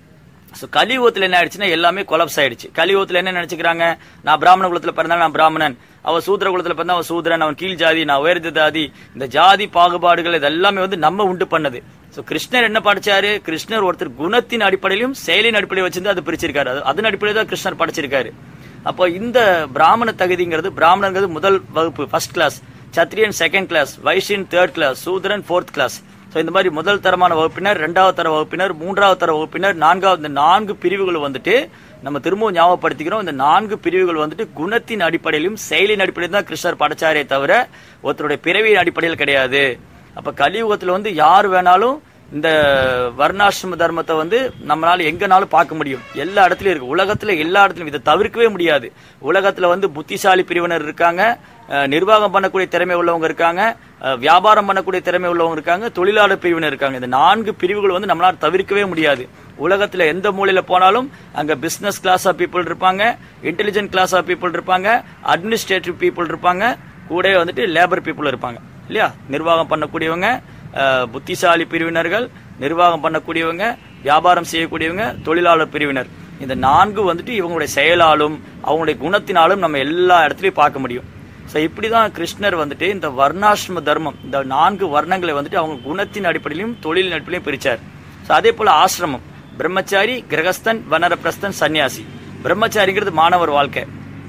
கலியுகத்துல என்ன ஆயிடுச்சுன்னா எல்லாமே கொலாப்ஸ் ஆயிடுச்சு. கலியுகத்துல என்ன நினைச்சுக்கிறாங்க? நான் பிராமண குலத்துல பிறந்தாலும் நான் பிராமணன், அவன் சூத்திர குலத்துல பிறந்தா அவன் சூத்திரன், அவன் கீழ் ஜாதி, நான் உயர்ந்த ஜாதி. இந்த ஜாதி பாகுபாடுகள் இதெல்லாமே வந்து நம்ம உண்டு பண்ணது. சோ கிருஷ்ணர் என்ன படிச்சாரு? கிருஷ்ணர் ஒருத்தர் குணத்தின் அடிப்படையிலும் செயலின் அடிப்படையில் வச்சிருந்து அது பிரிச்சிருக்காரு. அதன் அடிப்படையில் தான் கிருஷ்ணர் படிச்சிருக்காரு. அப்போ இந்த பிராமண தகுதிங்கிறது, பிராமணங்கிறது முதல் வகுப்பு ஃபர்ஸ்ட் கிளாஸ், சத்திரியன் செகண்ட் கிளாஸ், வைசியன் தேர்ட் கிளாஸ், சூத்ரன் ஃபோர்த் கிளாஸ். சோ இந்த மாதிரி முதல் தரமான வகுப்பினர், இரண்டாவது தர வகுப்பினர், மூன்றாவது தர வகுப்பினர், நான்காவது, இந்த நான்கு பிரிவுகள் வந்துட்டு நம்ம திரும்பவும் ஞாபகப்படுத்திக்கிறோம். இந்த நான்கு பிரிவுகள் வந்துட்டு குணத்தின் அடிப்படையிலும் செயலின் அடிப்படையில் தான் கிருஷ்ணர் படைச்சாரே தவிர ஒருத்தருடைய பிறவியின் அடிப்படையில் கிடையாது. அப்ப கலியுகத்துல வந்து யார் வேணாலும் இந்த வர்ணாசிரம தர்மத்தை வந்து நம்மளால எங்கனாலும் பார்க்க முடியும். எல்லா இடத்துலயும் இருக்கு, உலகத்துல எல்லா இடத்துலயும். இதை தவிர்க்கவே முடியாது. உலகத்துல வந்து புத்திசாலி பிரிவினர் இருக்காங்க, நிர்வாகம் பண்ணக்கூடிய திறமை உள்ளவங்க இருக்காங்க, வியாபாரம் பண்ணக்கூடிய திறமை உள்ளவங்க இருக்காங்க, தொழிலாளர் பிரிவினர் இருக்காங்க. இந்த நான்கு பிரிவுகள் வந்து நம்மளால தவிர்க்கவே முடியாது. உலகத்துல எந்த மூலையில போனாலும் அங்க பிசினஸ் கிளாஸ் ஆஃப் பீப்புள் இருப்பாங்க, இன்டெலிஜென்ட் கிளாஸ் ஆஃப் பீப்புள் இருப்பாங்க, அட்மினிஸ்ட்ரேட்டிவ் பீப்புள் இருப்பாங்க, கூட வந்துட்டு லேபர் பீப்புள் இருப்பாங்க இல்லையா? நிர்வாகம் பண்ணக்கூடியவங்க, புத்திசாலி பிரிவினர்கள், நிர்வாகம் பண்ணக்கூடியவங்க, வியாபாரம் செய்யக்கூடியவங்க, தொழிலாளர் பிரிவினர். இந்த நான்கு வந்துட்டு இவங்களுடைய செயலாலும் அவங்களுடைய குணத்தினாலும் நம்ம எல்லா இடத்துலயும் பார்க்க முடியும். சோ இப்படிதான் கிருஷ்ணர் வந்துட்டு இந்த வர்ணாசிரம தர்மம், இந்த நான்கு வர்ணங்களை வந்துட்டு அவங்க குணத்தின் அடிப்படையிலும் தொழிலின் அடிப்படையிலும் பிரிச்சார். சோ அதே போல ஆசிரமம், பிரம்மச்சாரி, கிரகஸ்தன், வனரப்பிரஸ்தன், சன்னியாசி. பிரம்மச்சாரிங்கிறது மாணவர் வாழ்க்கை.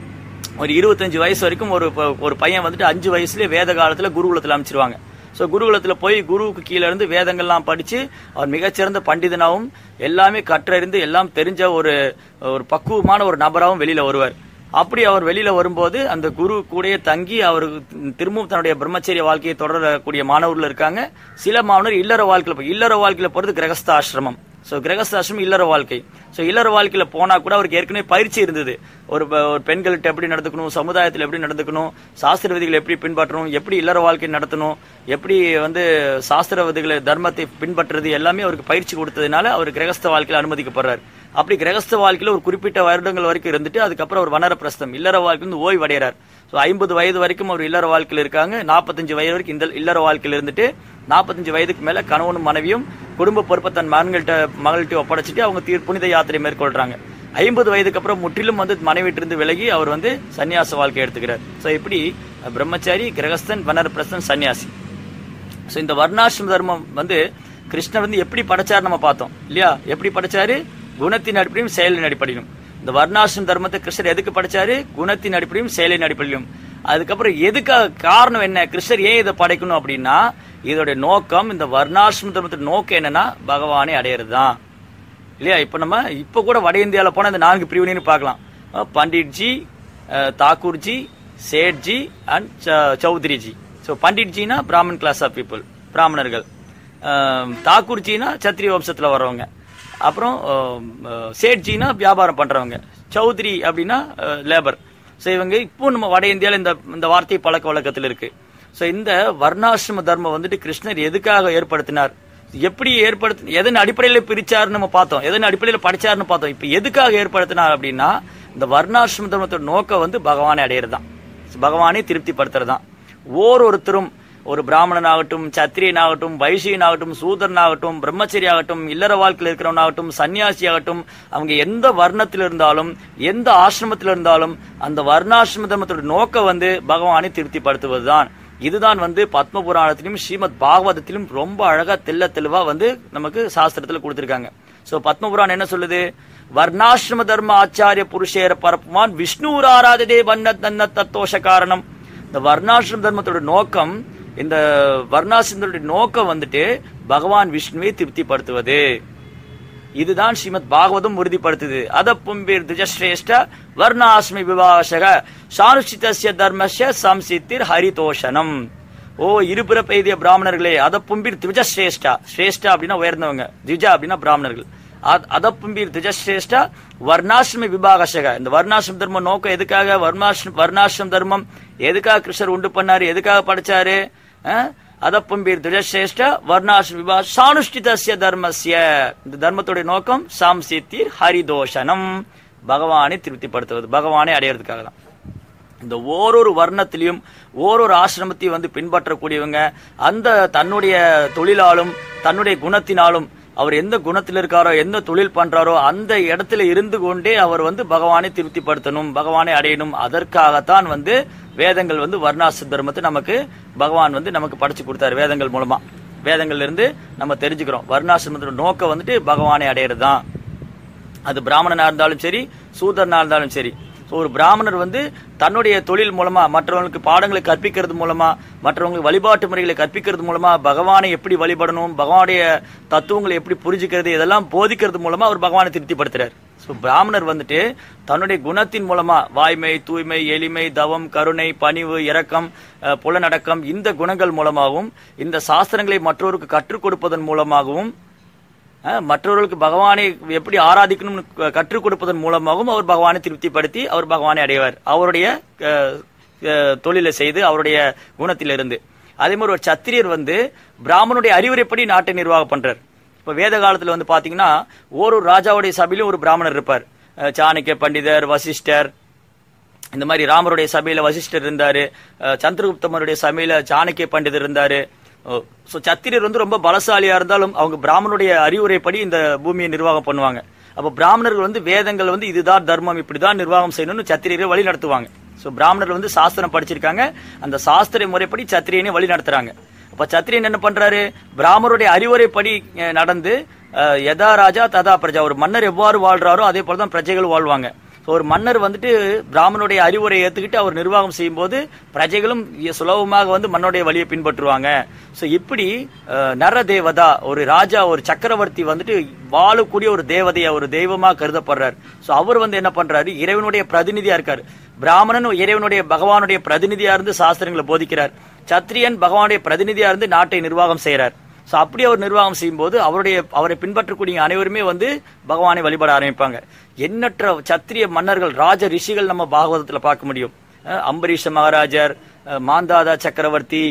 ஒரு இருபத்தஞ்சு வயசு வரைக்கும் ஒரு ஒரு பையன் வந்துட்டு அஞ்சு வயசுல வேத காலத்துல குருகுலத்துல அமைச்சிருவாங்க. சோ குருகுலத்துல போய் குருவுக்கு கீழே இருந்து வேதங்கள்லாம் படிச்சு அவர் மிகச்சிறந்த பண்டிதனாவும் எல்லாமே கற்றறிந்து எல்லாம் தெரிஞ்ச ஒரு ஒரு பக்குவமான ஒரு நபராகவும் வெளியில வருவார். அப்படி அவர் வெளியில வரும்போது அந்த குரு கூடயே தங்கி அவர் திரும்பவும் தன்னுடைய பிரம்மச்சரிய வாழ்க்கையை தொடரக்கூடிய மாணவர்கள் இருக்காங்க. சில மாணவர் இல்லற வாழ்க்கையில இல்லற வாழ்க்கையில போறது கிரகஸ்த ஆசிரமம். சோ கிரகஸ்த ஆசிரமம் இல்லற வாழ்க்கை. சோ இல்லற வாழ்க்கையில போனா கூட அவருக்கு ஏற்கனவே பயிற்சி இருந்தது. ஒரு பெண்கள்கிட்ட எப்படி நடந்துக்கணும், சமுதாயத்தில் எப்படி நடந்துக்கணும், சாஸ்திர விதிகளை எப்படி பின்பற்றணும், எப்படி இல்லற வாழ்க்கை நடத்தணும், எப்படி வந்து சாஸ்திர விதிகளை தர்மத்தை பின்பற்றுறது எல்லாமே அவருக்கு பயிற்சி கொடுத்ததுனால அவர் கிரகஸ்த வாழ்க்கையில அனுமதிக்கப்படுறாரு. அப்படி கிரகஸ்த வாழ்க்கையில ஒரு குறிப்பிட்ட வருடங்கள் வரைக்கும் இருந்துட்டு அதுக்கப்புறம் ஒரு வனரப்பிரஸ்தம் இல்லற வாழ்க்கையிலிருந்து ஓய்வு அடைகிறார். ஸோ ஐம்பது வயது வரைக்கும் அவர் இல்லற வாழ்க்கையில் இருக்காங்க. நாற்பத்தஞ்சு வயது வரைக்கும் இந்த இல்லற வாழ்க்கையில் இருந்துட்டு நாற்பத்தஞ்சு வயதுக்கு மேல கணவனும் மனைவியும் குடும்ப பொறுப்பை தன் மகன்கிட்ட மகள்கிட்ட ஒப்படைச்சிட்டு அவங்க தீர் புனித யாத்திரை மேற்கொள்றாங்க. ஐம்பது வயதுக்கு அப்புறம் முற்றிலும் வந்து மனைவிட்டு இருந்து விலகி அவர் வந்து சன்னியாச வாழ்க்கை எடுத்துக்கிறார். ஸோ இப்படி பிரம்மச்சாரி, கிரகஸ்தன், வனரப்பிரஸ்தன், சன்னியாசி. ஸோ இந்த வர்ணாசிரம தர்மம் வந்து கிருஷ்ணர் வந்து எப்படி படைச்சாரு நம்ம பார்த்தோம் இல்லையா? எப்படி படைச்சாரு? குணத்தின் அடிப்படையும் செயலின் அடிப்படையிலும். இந்த வர்ணாசிரம தர்மத்தை கிருஷ்ணர் எதுக்கு படைச்சாரு? குணத்தின் அடிப்படையும் செயலின் அடிப்படையிலும். அதுக்கப்புறம் எதுக்காக, காரணம் என்ன, கிருஷ்ணர் ஏன் இதை படைக்கணும் அப்படின்னா இதோட நோக்கம், இந்த வர்ணாசிரம தர்மத்தோட நோக்கம் என்னன்னா பகவானை அடையிறது தான் இல்லையா? இப்ப நம்ம இப்ப கூட வட இந்தியாவில் போனா இந்த நான்கு பிரிவினைன்னு பார்க்கலாம். பண்டிட்ஜி, தாக்கூர்ஜி, சேட்ஜி அண்ட் சௌத்ரிஜி. ஸோ பண்டிட்ஜினா பிராமன் கிளாஸ் ஆஃப் பீப்புள், பிராமணர்கள். தாக்கூர்ஜினா சத்திரிய வம்சத்துல வர்றவங்க, அப்புறம் சேட்ஜினா வியாபாரம் பண்றவங்க, சௌத்ரி அப்படின்னா லேபர். ஸோ இவங்க இப்போ நம்ம வட இந்தியாவில் இந்த இந்த வார்த்தை பழக்க வழக்கத்தில் இருக்கு. ஸோ இந்த வர்ணாசிரம தர்மம் வந்துட்டு கிருஷ்ணர் எதுக்காக ஏற்படுத்தினார், எப்படி ஏற்படுத்த எதன் அடிப்படையில் பிரிச்சாருன்னு நம்ம பார்த்தோம், எதன் அடிப்படையில் படிச்சாருன்னு பார்த்தோம். இப்போ எதுக்காக ஏற்படுத்தினார் அப்படின்னா இந்த வர்ணாசிரம தர்மத்தோட நோக்கம் வந்து பகவானை அடையிறது தான், பகவானை திருப்திப்படுத்துறது தான். ஓரொருத்தரும் ஒரு பிராமணனாகட்டும், சத்திரியனாகட்டும், வைசியனாகட்டும், சூதரனாகட்டும், பிரம்மச்சரி ஆகட்டும், இல்லற வாழ்க்கையில் இருக்கிறவனாகட்டும், சன்னியாசி ஆகட்டும், அவங்க எந்த வர்ணத்தில் இருந்தாலும் எந்த ஆசிரமத்தில் இருந்தாலும் அந்த வர்ணாசிரம தர்மத்தோட நோக்கம் வந்து பகவானை திருப்திப்படுத்துவதுதான். இதுதான் வந்து பத்ம புராணத்திலும் ஸ்ரீமத் பாகவதத்திலும் ரொம்ப அழகா தெல்ல தெளிவா வந்து நமக்கு சாஸ்திரத்துல கொடுத்திருக்காங்க. சோ பத்ம புராணம் என்ன சொல்லுது, வர்ணாசிரம தர்ம ஆச்சாரிய புருஷேர பரப்புமான் விஷ்ணு ஆராததே வண்ண தன்ன தத்தோஷ காரணம். இந்த வர்ணாசிரம தர்மத்தோட நோக்கம், இந்த வர்ணாசிரமத்தோட நோக்கம் வந்துட்டு பகவான் விஷ்ணுவை திருப்திப்படுத்துவது. இதுதான் ஸ்ரீமத் பாகவதம் உறுதிப்படுத்துது. அத பும்பீர் துஜஸ்ரேஷ்ட வர்ணாசிரம விவாசக சானுஷ்டிதஸ்ய தர்மஸ்ய சம்சித்திர் ஹரிதோஷனம். ஓ இருபிறப்பு எய்திய பிராமணர்களே, அத பும்பீர் துஜஸ்ரேஷ்டா, ஸ்ரேஷ்டா அப்படின்னா உயர்ந்தவங்க, திஜா அப்படின்னா பிராமணர்கள். அதப்பும்பீர் துஜஸ்ரேஷ்டா வர்ணாசிரம விபாகசக. இந்த வர்ணாசிரம தர்மம் நோக்கம் எதுக்காக, வர்ணாசிரம் வர்ணாசிரம தர்மம் எதுக்காக கிருஷ்ணர் உண்டு பண்ணாரு, எதுக்காக படைச்சாரு? அதப்பும்பீர் துஜஸ்ரேஷ்ட வர்ணாசிரம விபாக சானுஷ்டிதஸ்ய தர்மஸ்ய. இந்த தர்மத்துடைய நோக்கம் சாம்சித்திர் ஹரிதோஷனம், பகவானை திருப்திப்படுத்துவது, பகவானை அடையிறதுக்காக தான். இந்த ஓரொரு வர்ணத்திலையும் ஓரொரு ஆசிரமத்தையும் வந்து பின்பற்றக்கூடியவங்க அந்த தன்னுடைய தொழிலாலும் தன்னுடைய குணத்தினாலும் அவர் எந்த குணத்தில் இருக்காரோ எந்த தொழில் பண்றாரோ அந்த இடத்துல இருந்து கொண்டே அவர் வந்து பகவானை திருப்திப்படுத்தணும், பகவானை அடையணும். அதற்காகத்தான் வந்து வேதங்கள் வந்து வர்ணாசிரம தர்மத்தை நமக்கு பகவான் வந்து நமக்கு படிச்சு கொடுத்தாரு. வேதங்கள் மூலமா, வேதங்கள்ல இருந்து நம்ம தெரிஞ்சுக்கிறோம் வர்ணாசிரமத்தோட நோக்கம் வந்துட்டு பகவானை அடையிறது தான். அது பிராமணனா இருந்தாலும் சரி, சூதரனா இருந்தாலும் சரி. ஒரு பிராமணர் வந்து தன்னுடைய தொழில் மூலமா மற்றவங்களுக்கு பாடங்களை கற்பிக்கிறது மூலமா, மற்றவங்களுக்கு வழிபாட்டு முறைகளை கற்பிக்கிறது மூலமா, பகவானை எப்படி வழிபடணும், பகவானுடைய தத்துவங்களை எப்படி புரிஞ்சுக்கிறது, இதெல்லாம் போதிக்கிறது மூலமா அவர் பகவானை திருப்திப்படுத்துறாரு. ஸோ பிராமணர் வந்துட்டு தன்னுடைய குணத்தின் மூலமா வாய்மை, தூய்மை, எளிமை, தவம், கருணை, பணிவு, இரக்கம், புலனடக்கம், இந்த குணங்கள் மூலமாகவும் இந்த சாஸ்திரங்களை மற்றவருக்கு கற்றுக் கொடுப்பதன் மூலமாகவும் மற்றவர்களுக்கு பகவானை எப்படி ஆராதிக்கணும்னு கற்றுக் கொடுப்பதன் மூலமாகவும் அவர் பகவானை திருப்திப்படுத்தி அவர் பகவானை அடைவார், அவருடைய தொழிலை செய்து அவருடைய குணத்திலிருந்து. அதே மாதிரி ஒரு சத்திரியர் வந்து பிராமணனுடைய அறிவுரைப்படி நாட்டை நிர்வாகம் பண்றார். இப்ப வேத காலத்துல வந்து பாத்தீங்கன்னா ஒரு ராஜாவுடைய சபையிலும் ஒரு பிராமணர் இருப்பார். சாணக்கிய பண்டிதர், வசிஷ்டர், இந்த மாதிரி ராமருடைய சபையில வசிஷ்டர் இருந்தாரு, சந்திரகுப்தமருடைய சபையில சாணக்கிய பண்டிதர் இருந்தாரு. சத்திரியர் வந்து ரொம்ப பலசாலியா இருந்தாலும் அவங்க பிராமணனுடைய அறிவுரைப்படி இந்த பூமியை நிர்வாகம் பண்ணுவாங்க. அப்ப பிராமணர்கள் வந்து வேதங்கள் வந்து இதுதான் தர்மம், இப்படிதான் நிர்வாகம் செய்யணும்னு சத்திரியரை வழி நடத்துவாங்க. சோ பிராமணர்கள் வந்து சாஸ்திரம் படிச்சிருக்காங்க, அந்த சாஸ்திர முறைப்படி சத்திரியனை வழி நடத்துறாங்க. அப்ப சத்திரியன் என்ன பண்றாரு, பிராமணருடைய அறிவுரைப்படி நடந்து யதா ராஜா ததா பிரஜா, ஒரு மன்னர் எவ்வாறு வாழ்றாரோ அதே போலதான் பிரஜைகள் வாழ்வாங்க. ஒரு மன்னர் வந்துட்டு பிராமணனுடைய அறிவுரை ஏத்துக்கிட்டு அவர் நிர்வாகம் செய்யும் போது பிரஜைகளும் சுலபமாக வந்து மன்னனுடைய வழியை பின்பற்றுவாங்க. சோ இப்படி நர தேவதா, ஒரு ராஜா, ஒரு சக்கரவர்த்தி வந்துட்டு வாழக்கூடிய ஒரு தேவதையா, ஒரு தெய்வமா கருதப்படுறாரு. சோ அவர் வந்து என்ன பண்றாரு, இறைவனுடைய பிரதிநிதியா இருக்காரு. பிராமணன் இறைவனுடைய பகவானுடைய பிரதிநிதியா இருந்து சாஸ்திரங்களை போதிக்கிறார். சத்திரியன் பகவானுடைய பிரதிநிதியா இருந்து நாட்டை நிர்வாகம் செய்யறார். சோ அப்படி அவர் நிர்வாகம் செய்யும் போது அவருடைய அவரை பின்பற்றக்கூடிய அனைவருமே வந்து பகவானை வழிபட ஆரம்பிப்பாங்க. எண்ணற்ற சத்திரிய மன்னர்கள், ராஜ ரிஷிகள் நம்ம பாகவதத்துல பார்க்க முடியும். அம்பரீஷ மகாராஜர், மாந்தாதா சக்கரவர்த்தி,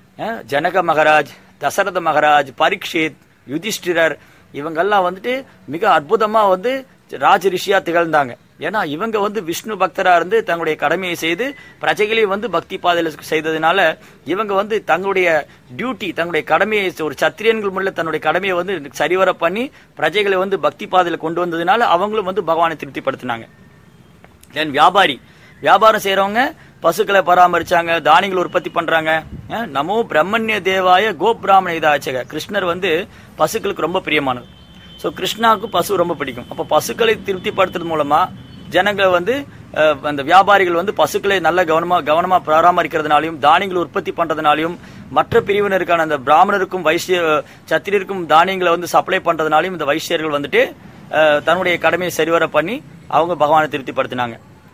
ஜனக மகாராஜ், தசரத மகாராஜ், பரீட்சித், யுதிஷ்டிரர், இவங்கெல்லாம் வந்துட்டு மிக அற்புதமா வந்து ராஜ ரிஷியா திகழ்ந்தாங்க. ஏன்னா இவங்க வந்து விஷ்ணு பக்தரா இருந்து தங்களுடைய கடமையை செய்து பிரஜைகளையும் வந்து பக்தி பாதையில செய்ததுனால இவங்க வந்து தங்களுடைய டியூட்டி, தங்களுடைய கடமையை, ஒரு சத்திரியன்கள் முறையில் தன்னுடைய கடமையை வந்து சரிவர பண்ணி பிரஜைகளை வந்து பக்தி பாதையில கொண்டு வந்ததுனால அவங்களும் வந்து பகவானை திருப்திப்படுத்தினாங்க. தென் வியாபாரி, வியாபாரம் செய்யறவங்க பசுக்களை பராமரிச்சாங்க, தானியங்கள் உற்பத்தி பண்றாங்க. நமோ பிரம்மண்ய தேவாய கோ பிராமண இதாச்சக. கிருஷ்ணர் வந்து பசுக்களுக்கு ரொம்ப பிரியமானது. சோ கிருஷ்ணாவுக்கு பசு ரொம்ப பிடிக்கும். அப்ப பசுக்களை திருப்திப்படுத்துறது மூலமா ஜனங்களை வந்து அந்த வியாபாரிகள் வந்து பசுக்களை நல்ல கவனமா கவனமா பராமரிக்கிறதுனாலையும் தானியங்களை உற்பத்தி பண்றதுனாலையும் மற்ற பிரிவினருக்கான அந்த பிராமணருக்கும் வைசிய சத்திரியருக்கும் தானியங்களை வந்து சப்ளை பண்றதுனாலையும் இந்த வைசியர்கள் வந்துட்டு தன்னுடைய கடமையை சரிவர பண்ணி அவங்க பகவானை திருப்திப்படுத்தினாங்க.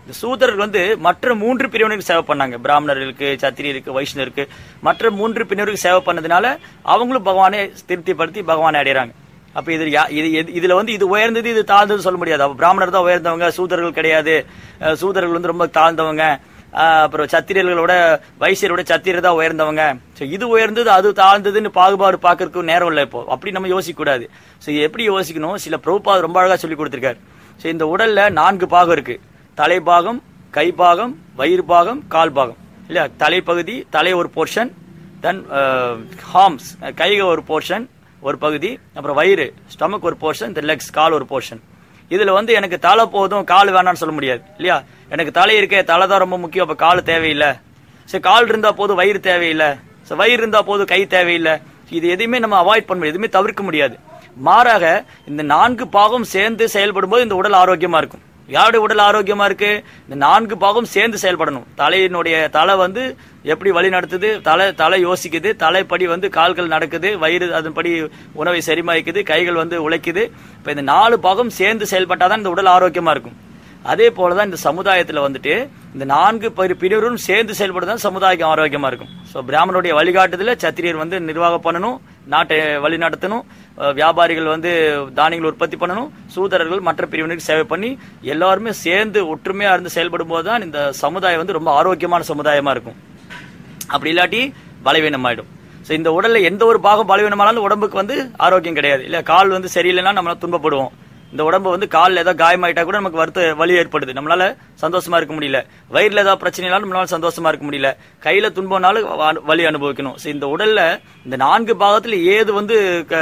இந்த சூதரர்கள் வந்து மற்ற மூன்று பிரிவினருக்கு சேவை பண்ணாங்க. பிராமணர்களுக்கு, சத்திரியருக்கு, வைஷ்ணருக்கு, மற்ற மூன்று பிரிவினருக்கு சேவை பண்ணதுனால அவங்களும் பகவானை திருப்திப்படுத்தி பகவானை அடைகிறாங்க. அப்ப இது இதுல வந்து இது உயர்ந்தது இது தாழ்ந்தது சொல்ல முடியாது. அப்ப பிராமணர் தான் உயர்ந்தவங்க, சூதரர்கள் கிடையாது, சூதரர்கள் வந்து ரொம்ப தாழ்ந்தவங்க, அப்புறம் சத்திரியர்களோட வைசியரோட சத்திரியர் தான் உயர்ந்தவங்க, இது உயர்ந்தது அது தாழ்ந்ததுன்னு பாகுபாடு பாக்குறதுக்கு நேரம் இல்லை. இப்போ அப்படி நம்ம யோசிக்க கூடாது. எப்படி யோசிக்கணும், சில பிரபுபாத் ரொம்ப அழகா சொல்லி கொடுத்திருக்காரு. இந்த உடல்ல நான்கு பாகம் இருக்கு. தலைபாகம், கை பாகம், வயிறு பாகம், கால் பாகம் இல்லையா. தலைப்பகுதி, தலை ஒரு போர்ஷன், தென் ஹார்ம்ஸ் கைக ஒரு போர்ஷன் ஒரு பகுதி, அப்புறம் வயிறு ஸ்டமக் ஒரு போர்ஷன், தென் லெக்ஸ் கால் ஒரு போர்ஷன். இதுல வந்து எனக்கு தலை போதும் கால் வேணாம்னு சொல்ல முடியாது இல்லையா. எனக்கு தலை இருக்க, தலை தான் ரொம்ப முக்கியம், அப்ப கால் தேவையில்லை. சரி, கால் இருந்தா போதும் வயிறு தேவையில்லை, வயிறு இருந்தா போதும் கை தேவையில்லை. இது எதுவுமே நம்ம அவாய்ட் பண்ண முடியாது, எதுவுமே தவிர்க்க முடியாது. மாறாக இந்த நான்கு பாகம் சேர்ந்து செயல்படும் போது இந்த உடல் ஆரோக்கியமா இருக்கும். யாருடைய உடல் ஆரோக்கியமா இருக்கு, இந்த நான்கு பாகம் சேர்ந்து செயல்படணும். தலையினுடைய தலை வந்து எப்படி வழி நடத்துது, தலை தலை யோசிக்குது, தலைப்படி வந்து கால்கள் நடக்குது, வயிறு அதன்படி உணவை செரிமாய்க்குது, கைகள் வந்து உழைக்குது. இப்ப இந்த நாலு பாகம் சேர்ந்து செயல்பட்டாதான் இந்த உடல் ஆரோக்கியமா இருக்கும். அதே போலதான் இந்த சமுதாயத்துல வந்துட்டு இந்த நான்கு பிரிவரும் சேர்ந்து செயல்படுதான் சமுதாயம் ஆரோக்கியமா இருக்கும். சோ பிராமணருடைய வழிகாட்டுதல சத்திரியர் வந்து நிர்வாகம் பண்ணணும், நாட்டை வழி நடத்தணும், வியாபாரிகள் வந்து தானியங்கள் உற்பத்தி பண்ணணும், சூதரர்கள் மற்ற பிரிவினருக்கு சேவை பண்ணி எல்லாருமே சேர்ந்து ஒற்றுமையா இருந்து செயல்படும் போதுதான் இந்த சமுதாயம் வந்து ரொம்ப ஆரோக்கியமான சமுதாயமா இருக்கும். அப்படி இல்லாட்டி பலவீனம் ஆயிடும். இந்த உடல்ல எந்த ஒரு பாகம் பலவீனமானாலும் உடம்புக்கு வந்து ஆரோக்கியம் கிடையாது இல்ல. கால் வந்து சரியில்லைன்னா நம்ம துன்பப்படுவோம். இந்த உடம்பு வந்து காலில் ஏதாவது காயமாயிட்டா கூட நமக்கு வருத்த வலி ஏற்படுது, நம்மளால சந்தோஷமா இருக்க முடியல. வயிறுல ஏதாவது பிரச்சனைனாலும் நம்மளால சந்தோஷமா இருக்க முடியல. கையில துன்பம்னாலும் வலி அனுபவிக்கணும். இந்த உடல்ல இந்த நான்கு பாகத்துல ஏது வந்து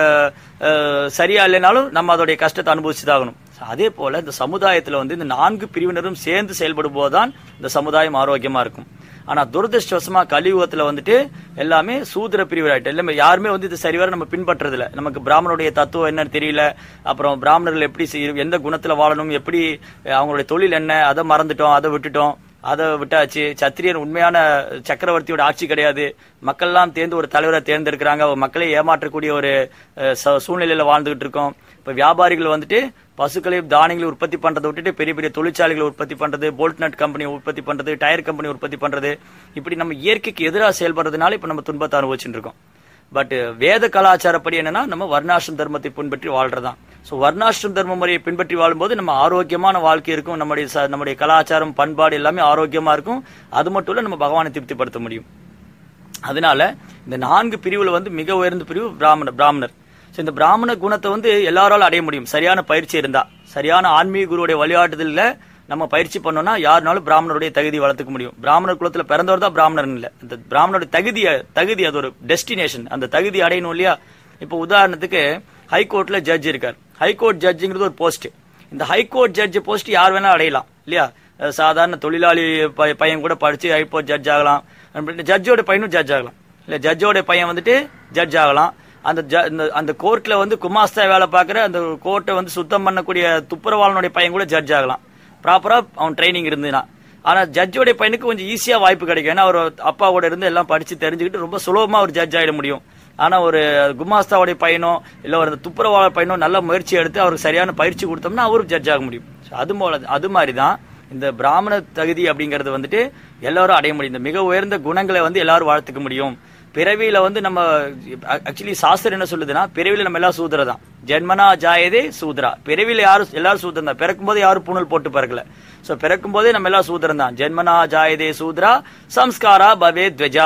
சரியா இல்லைனாலும் நம்ம அதோடைய கஷ்டத்தை அனுபவிச்சுதாகணும். அதே போல இந்த சமுதாயத்துல வந்து இந்த நான்கு பிரிவினரும் சேர்ந்து செயல்படும் போதுதான் இந்த சமுதாயம் ஆரோக்கியமா இருக்கும். ஆனா துரதிருஷ்டவசமா கலியுகத்துல வந்துட்டு எல்லாமே சூத்திர பிரிவினராயிட்டு எல்லாமே யாருமே வந்து இது சரிவர நம்ம பின்பற்றது இல்ல. நமக்கு பிராமணருடைய தத்துவம் என்னன்னு தெரியல, அப்புறம் பிராமணர்கள் எப்படி எந்த குணத்துல வாழணும், எப்படி அவங்களுடைய தொழில் என்ன, அதை மறந்துட்டோம், அதை விட்டுட்டோம், அதை விட்டாச்சு. சத்திரியர் உண்மையான சக்கரவர்த்தியோட ஆட்சி கிடையாது, மக்கள் எல்லாம் தேர்ந்து ஒரு தலைவரை தேர்ந்தெடுக்கிறாங்க, மக்களை ஏமாற்றக்கூடிய ஒரு சூழ்நிலையில வாழ்ந்துகிட்டு இருக்கோம். இப்ப வியாபாரிகள் வந்துட்டு பசுக்களையும் தானியங்களையும் உற்பத்தி பண்றதை விட்டுட்டு பெரிய பெரிய தொழிற்சாலைகளை உற்பத்தி பண்றது, போல்ட் நட் கம்பெனி உற்பத்தி பண்றது, டயர் கம்பெனி உற்பத்தி பண்றது, இப்படி நம்ம இயற்கைக்கு எதிராக செயல்படுறதுனால இப்ப நம்ம துன்பத்தை அனுபவிச்சுட்டு இருக்கோம். பட் வேத கலாச்சாரப்படி என்னன்னா நம்ம வர்ணாசிரம் தர்மத்தை பின்பற்றி வாழ்றதான். சோ வர்ணாசிரம் தர்ம முறையை பின்பற்றி வாழும்போது நம்ம ஆரோக்கியமான வாழ்க்கை இருக்கும், நம்முடைய நம்முடைய கலாச்சாரம் பண்பாடு எல்லாமே ஆரோக்கியமா இருக்கும். அது மட்டும் இல்ல நம்ம பகவானை திருப்திப்படுத்த முடியும். அதனால இந்த நான்கு பிரிவுல வந்து மிக உயர்ந்த பிரிவு பிராமணர் பிராமணர் இந்த பிராமண குணத்தை வந்து எல்லாராலும் அடைய முடியும் சரியான பயிற்சி இருந்தா. சரியான ஆன்மீக குருவுடைய வழிகாட்டுதல்ல நம்ம பயிற்சி பண்ணோம்னா யாருனாலும் பிராமணருடைய தகுதி வளர்த்துக்க முடியும். பிராமணர் குலத்துல பிறந்தவர் தான் பிராமணர் இல்ல, இந்த பிராமணருடைய தகுதி தகுதி அது ஒரு டெஸ்டினேஷன், அந்த தகுதி அடையணும் இல்லையா. இப்ப உதாரணத்துக்கு ஹைகோர்ட்ல ஜட்ஜ் இருக்கார். ஹைகோர்ட் ஜட்ஜுங்கிறது ஒரு போஸ்ட். இந்த ஹைகோர்ட் ஜட்ஜ் போஸ்ட் யார் வேணா அடையலாம் இல்லையா. சாதாரண தொழிலாளி பையன் கூட படிச்சு ஹைகோர்ட் ஜட்ஜ் ஆகலாம், ஜட்ஜோட பையனும் ஜட்ஜ் ஆகலாம் இல்ல. ஜட்ஜோட பையன் வந்துட்டு ஜட்ஜ் ஆகலாம். அந்த அந்த கோர்ட்ல வந்து குமாஸ்தா வேலை பார்க்கிற அந்த கோர்ட்டை வந்து சுத்தம் பண்ணக்கூடிய துப்புரவாளனுடைய பையன் கூட ஜட்ஜ் ஆகலாம், ப்ராப்பரா அவன் ட்ரைனிங் இருந்துன்னா. ஆனா ஜட்ஜோடைய பையனுக்கு கொஞ்சம் ஈஸியா வாய்ப்பு கிடைக்கும், ஏன்னா அவர் அப்பாவோட இருந்து எல்லாம் படிச்சு தெரிஞ்சுக்கிட்டு ரொம்ப சுலபமா ஒரு ஜட்ஜ் ஆயிட முடியும். ஆனா ஒரு குமாஸ்தாவுடைய பையனோ இல்ல ஒரு துப்புரவாளர் பையனோ நல்ல முயற்சி எடுத்து அவருக்கு சரியான பயிற்சி கொடுத்தோம்னா அவரும் ஜட்ஜ் ஆக முடியும். அது போல அது மாதிரிதான் இந்த பிராமண தகுதி அப்படிங்கறது வந்துட்டு எல்லாரும் அடைய முடியும். இந்த மிக உயர்ந்த குணங்களை வந்து எல்லாரும் வாழ்த்துக்க முடியும். பிறவியில வந்து நம்ம ஆக்சுவலி சாஸ்திரம் என்ன சொல்லுதுன்னா பிறவியில நம்ம எல்லாம் சூத்திர தான். ஜென்மனா ஜாயதே சூத்ரா. பிறவியில யாரும் எல்லாரும் சூத்திரம் தான். பிறக்கும் போது யாரும் பூணல் போட்டு பிறக்கல. சோ பிறக்கும் போதே நம்ம எல்லாம் சூத்திரம் தான். ஜென்மனா ஜாயதே சூத்ரா சம்ஸ்காரா பவே துவஜா.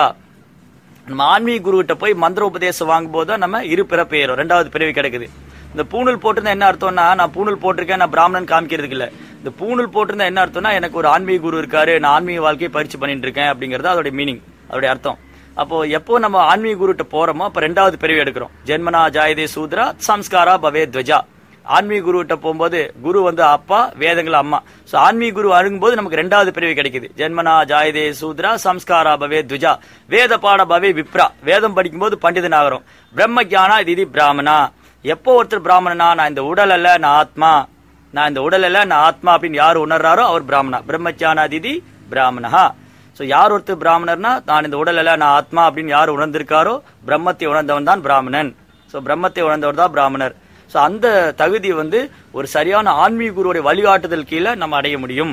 நம்ம ஆன்மீக குரு கிட்ட போய் மந்திர உபதேசம் வாங்கும் போது நம்ம இரு பிறப்பு ஏறும், ரெண்டாவது பிறவி கிடைக்குது. இந்த பூணல் போட்டிருந்தா என்ன அர்த்தம்னா நான் பூணல் போட்டிருக்கேன் நான் பிராமணன் காமிக்கிறதுக்கு இல்ல. இந்த பூணல் போட்டிருந்தா என்ன அர்த்தம்னா எனக்கு ஒரு ஆன்மீக குரு இருக்காரு, நான் ஆன்மீக வாழ்க்கையை பயிற்சி பண்ணிட்டு இருக்கேன் அப்படிங்கறது அதோட மீனிங், அதோட அர்த்தம். அப்போ எப்போ நம்ம ஆன்மீக குருட்ட போறோமோ அப்ப ரெண்டாவது பிறவி எடுக்கிறோம். ஜென்மனா ஜாயதே சூத்ரா சம்ஸ்காரா பவே துவஜா. ஆன்மீக குரு கிட்ட போகும்போது குரு வந்து அப்பா, வேதங்கள் அம்மா. சோ ஆன்மீக குரு அணுகும்போது நமக்கு ரெண்டாவது பிறவி கிடைக்குது. ஜென்மனா ஜாயதே சூத்ரா சம்ஸ்காரா பவே துவஜா. வேத பாட பவே விப்ரா. வேதம் படிக்கும் போது பண்டிதன் ஆகிறோம். பிரம்ம ஜானா திதி பிராமணா. எப்போ ஒருத்தர் பிராமணனா நான் இந்த உடல் அல்ல நான் ஆத்மா, நான் இந்த உடல் அல்ல நான் ஆத்மா அப்படின்னு யாரு உணர்றாரோ அவர் பிராமணா. பிரம்மஜானா திதி பிராமணா. சோ யார் ஒருத்தர் பிராமணர்னா நான் இந்த உடல் அல்ல நான் ஆத்மா அப்படின்னு யார் உணர்ந்திருக்காரோ பிரம்மத்தை உணர்ந்தவன் தான் பிராமணன். சோ பிரம்மத்தை உணர்ந்தவர் தான் பிராமணர். சோ அந்த தகுதி வந்து ஒரு சரியான ஆன்மீக குருவுடைய வழிகாட்டுதல் கீழே நம்ம அடைய முடியும்.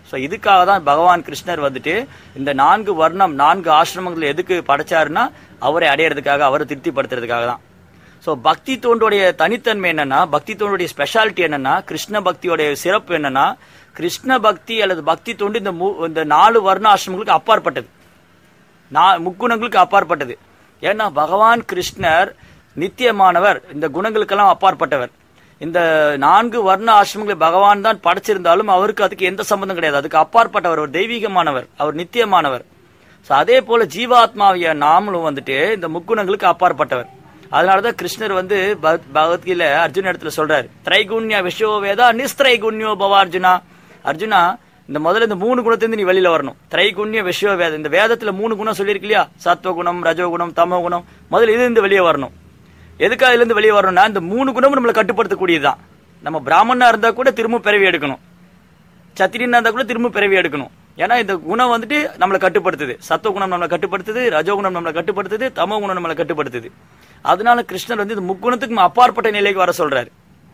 ஸோ இதுக்காக தான் பகவான் கிருஷ்ணர் வந்துட்டு இந்த நான்கு வர்ணம் நான்கு ஆசிரமங்கள் எதுக்கு படைச்சாருன்னா அவரை அடையிறதுக்காக, அவரை திருப்திப்படுத்துறதுக்காக தான். ஸோ பக்தி தோண்டுடைய தனித்தன்மை என்னன்னா, பக்தி தோண்டுடைய ஸ்பெஷாலிட்டி என்னன்னா, கிருஷ்ண பக்தியோடைய சிறப்பு என்னன்னா, கிருஷ்ண பக்தி அல்லது பக்தி தோண்டு இந்த இந்த நாலு வர்ண ஆசிரமங்களுக்கு அப்பாற்பட்டது, முக்குணங்களுக்கு அப்பாற்பட்டது. ஏன்னா பகவான் கிருஷ்ணர் நித்தியமானவர், இந்த குணங்களுக்கெல்லாம் அப்பாற்பட்டவர். இந்த நான்கு வர்ண ஆசிரமங்களை பகவான் தான் படைச்சிருந்தாலும் அவருக்கு அதுக்கு எந்த சம்பந்தம் கிடையாது, அதுக்கு அப்பாற்பட்டவர், அவர் தெய்வீகமானவர், அவர் நித்தியமானவர். அதே போல ஜீவாத்மாவிய நாமளும் வந்துட்டு இந்த முக்குணங்களுக்கு அப்பாற்பட்டவர். அதனாலதான் கிருஷ்ணர் வந்து பகவத்கீதையில அர்ஜுன இடத்துல சொல்றாரு, திரைகுண்ய விஸ்வவேதா நிஸ்திரைகுண்யோ பவ அர்ஜுனா. அர்ஜுனா, இந்த முதல்ல இந்த மூணு குணத்திலிருந்து நீ வெளியில வரணும். திரைகுண்ய விஸ்வவேதம், இந்த வேதத்துல மூணு குணம் சொல்லியிருக்கு இல்லையா, சத்வகுணம், ரஜோகுணம், தமோ குணம். முதல்ல இது இருந்து வெளியே வரணும். எதுக்காக இதுல இருந்து வெளியே வரணும்னா, இந்த மூணு குணமும் நம்மளை கட்டுப்படுத்தக்கூடியதுதான். நம்ம பிராமணனா இருந்தா கூட திரும்ப பிறவி எடுக்கணும், சத்திரியனா இருந்தா கூட திரும்ப பிறவி எடுக்கணும். ஏன்னா இந்த குணம் வந்துட்டு நம்மளை கட்டுப்படுத்துது. சத்துவகுணம் நம்மளை கட்டுப்படுத்துது, ரஜோகுணம் நம்மளை கட்டுப்படுத்துது, தமோ குணம் நம்மளை கட்டுப்படுத்துது. அதனால கிருஷ்ணர் வந்து இந்த முக்குணத்துக்கு அப்பாற்பட்ட நிலைக்கு வர சொல்றாரு.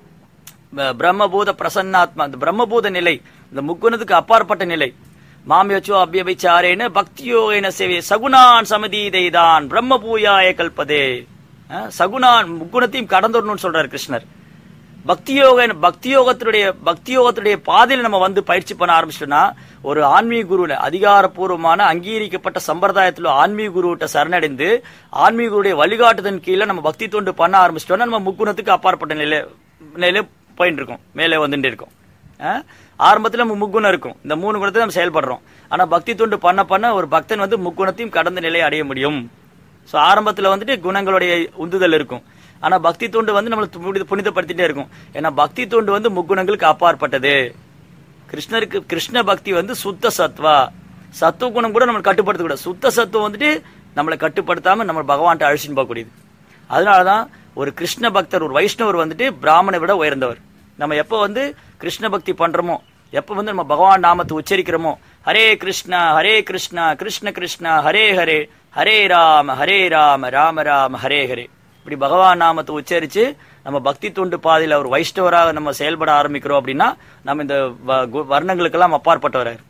பிரம்மபூத பிரசன்னாத்மா, இந்த பிரம்மபூத நிலை, இந்த முக்குணத்துக்கு அப்பாற்பட்ட நிலை. மாமியச்சோ அபியபிச்சாரேன பக்தியோகேன சேவை சகுணான் சமதீதைதான் பிரம்ம பூயாய கல்பதே. சகுணான் முக்குணத்தையும் கடந்துடணும்னு சொல்றாரு கிருஷ்ணர். பக்தியோக பக்தியோகத்துடைய பக்தியோகத்துடைய பாதையில நம்ம வந்து பயிற்சி பண்ண ஆரம்பிச்சோம்னா, ஒரு ஆன்மீக குருல அதிகாரப்பூர்வமான அங்கீகரிக்கப்பட்ட சம்பிரதாயத்துல ஆன்மீக குருவிட்ட சரணடைந்து ஆன்மீக குருடைய வழிகாட்டுதன் கீழே நம்ம பக்தி தொண்டு பண்ண ஆரம்பிச்சிட்டோம்னா நம்ம முக்குணத்துக்கு அப்பாற்பட்ட நிலை நிலையில போயிட்டு இருக்கோம், மேலே வந்துட்டு இருக்கோம். ஆரம்பத்துல நம்ம முக்குணம் இருக்கும், இந்த மூணு குணத்தை நம்ம செயல்படுறோம். ஆனா பக்தி தொண்டு பண்ண பண்ண ஒரு பக்தன் வந்து முக்குணத்தையும் கடந்த நிலையை அடைய முடியும். சோ ஆரம்பத்துல வந்துட்டு குணங்களுடைய உந்துதல் இருக்கும், ஆனா பக்தி தொண்டு வந்து நம்மளை புனிதப்படுத்திட்டே இருக்கும். ஏன்னா பக்தி தொண்டு வந்து முக்குணங்களுக்கு அப்பாற்பட்டது. கிருஷ்ணருக்கு கிருஷ்ண பக்தி வந்து சுத்த சத்வா, சத்துவ குணம் கூட நம்ம கட்டுப்படுத்த கூடாது. சுத்த சத்துவம் வந்துட்டு நம்மளை கட்டுப்படுத்தாம நம்ம பகவான்கிட்ட அழிச்சுன்னு போகக்கூடியது. அதனாலதான் ஒரு கிருஷ்ண பக்தர், ஒரு வைஷ்ணவர் வந்துட்டு பிராமணனை விட உயர்ந்தவர். நம்ம எப்ப வந்து கிருஷ்ண பக்தி பண்றோமோ, எப்ப வந்து நம்ம பகவான் நாமத்தை உச்சரிக்கிறோமோ, ஹரே கிருஷ்ணா ஹரே கிருஷ்ணா கிருஷ்ண கிருஷ்ணா ஹரே ஹரே ஹரே ராம ஹரே ராம ராம ராம ஹரே ஹரே, இப்படி பகவான் நாமத்தை உச்சரிச்சு நம்ம பக்தி தொண்டு பாதையில ஒரு வைஷ்ணவராக நம்ம செயல்பட ஆரம்பிக்கிறோம் அப்படின்னா நம்ம இந்த வர்ணங்களுக்கெல்லாம் அப்பாற்பட்டவரார்.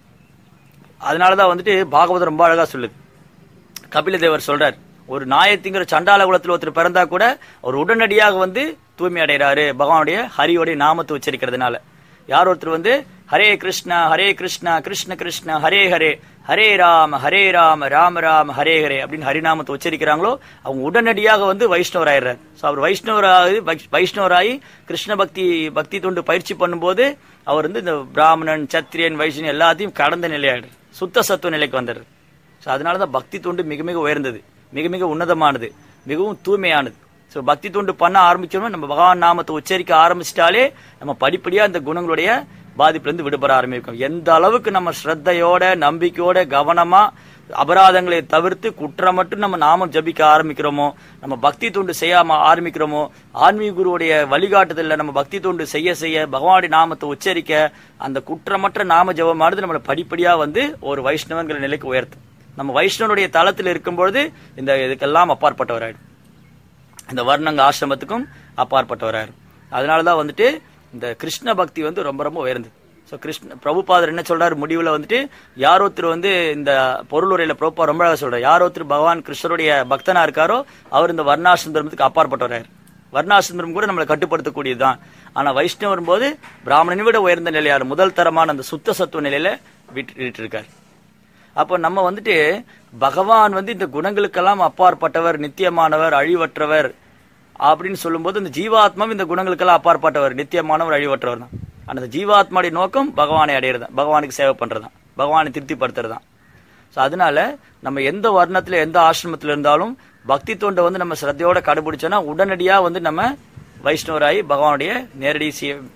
அதனாலதான் வந்துட்டு பாகவதம் ரொம்ப அழகா சொல்லுது. கபில தேவர் சொல்றார், ஒரு நாயத்திங்கிற சண்டால குலத்தில் ஒருத்தர் பிறந்தா கூட அவர் உடனடியாக வந்து தூய்மை அடைகிறாரு பகவானுடைய ஹரியோடைய நாமத்தை உச்சரிக்கிறதுனால. யார் ஒருத்தர் வந்து ஹரே கிருஷ்ணா ஹரே கிருஷ்ணா கிருஷ்ண கிருஷ்ணா ஹரே ஹரே ஹரே ராம ஹரே ராம ராம ராம ஹரே ஹரே அப்படின்னு ஹரிநாமத்தை உச்சரிக்கிறாங்களோ அவங்க உடனடியாக வந்து வைஷ்ணவர் ஆயிடுறாரு. ஸோ அவர் வைஷ்ணவராகி வைஷ்ணவராகி கிருஷ்ண பக்தி பக்தி தொண்டு பயிற்சி பண்ணும்போது அவர் வந்து இந்த பிராமணன் சத்திரியன் வைஷ்ணவன் எல்லாத்தையும் கடந்த நிலையாயிடுறாரு, சுத்த சத்துவ நிலைக்கு வந்துடுறாரு. ஸோ அதனாலதான் பக்தி தொண்டு மிக மிக உயர்ந்தது, மிக மிக உன்னதமானது, மிகவும் தூய்மையானது. ஸோ பக்தி தொண்டு பண்ண ஆரம்பிச்சோம்னா நம்ம பகவான் நாமத்தை உச்சரிக்க ஆரம்பிச்சிட்டாலே நம்ம படிப்படியா இந்த குணங்களுடைய பாதிப்புல இருந்து விடுபட ஆரம்பிக்கும். எந்த அளவுக்கு நம்ம ஸ்ரத்தையோட நம்பிக்கையோட கவனமா அபராதங்களை தவிர்த்து குற்றம் மட்டும் நம்ம நாமம் ஜபிக்க ஆரம்பிக்கிறோமோ, நம்ம பக்தி தொண்டு செய்யாம ஆரம்பிக்கிறோமோ, ஆன்மீக குருவுடைய வழிகாட்டுதல்ல நம்ம பக்தி தொண்டு செய்ய செய்ய பகவானுடைய நாமத்தை உச்சரிக்க அந்த குற்றமற்ற நாம ஜபமானது நம்மளை படிப்படியா வந்து ஒரு வைஷ்ணவங்கிற நிலைக்கு உயர்த்தும். நம்ம வைஷ்ணவனுடைய தளத்தில் இருக்கும்பொழுது இந்த இதுக்கெல்லாம் அப்பாற்பட்டவராயிடும், இந்த வர்ணங்க ஆசிரமத்துக்கும் அப்பாற்பட்டவராயிரும். அதனாலதான் வந்துட்டு இந்த கிருஷ்ண பக்தி வந்து ரொம்ப ரொம்ப உயர்ந்தது. ஸோ கிருஷ்ண பிரபுபாதர் என்ன சொல்றாரு முடிவில் வந்துட்டு, யார் ஒருத்தர் வந்து இந்த பொருளுரையில பிரபுபா ரொம்ப அழகா சொல்றாரு, யார் ஒருத்தர் பகவான் கிருஷ்ணருடைய பக்தனா இருக்காரோ அவர் இந்த வர்ணாசிரம தர்மத்துக்கு அப்பாற்பட்டவரார். வர்ணாசிரமம் கூட நம்மளை கட்டுப்படுத்தக்கூடியதுதான். ஆனா வைஷ்ணவர் போது பிராமணனை விட உயர்ந்த நிலையாரு, முதல் தரமான அந்த சுத்த சத்துவ நிலையில விட்டு இருக்காரு. அப்போ நம்ம வந்துட்டு பகவான் வந்து இந்த குணங்களுக்கெல்லாம் அப்பாற்பட்டவர், நித்தியமானவர், அழிவற்றவர் அப்படின்னு சொல்லும் போது இந்த ஜீவாத்மாவும் இந்த குணங்களுக்கெல்லாம் அப்பாற்பட்டவர், நித்தியமானவர், அழிவற்றவர் தான். அந்த ஜீவாத்மாவுடைய நோக்கம் பகவானை அடையிறது தான், பகவானுக்கு சேவை பண்றதுதான், பகவானை திருப்திப்படுத்துறது தான். ஸோ அதனால நம்ம எந்த வர்ணத்துல எந்த ஆசிரமத்தில் இருந்தாலும் பக்தி தொண்டை வந்து நம்ம சிரத்தையோட கடைபிடிச்சோன்னா உடனடியா வந்து நம்ம வைஷ்ணவராகி பகவானுடைய நேரடி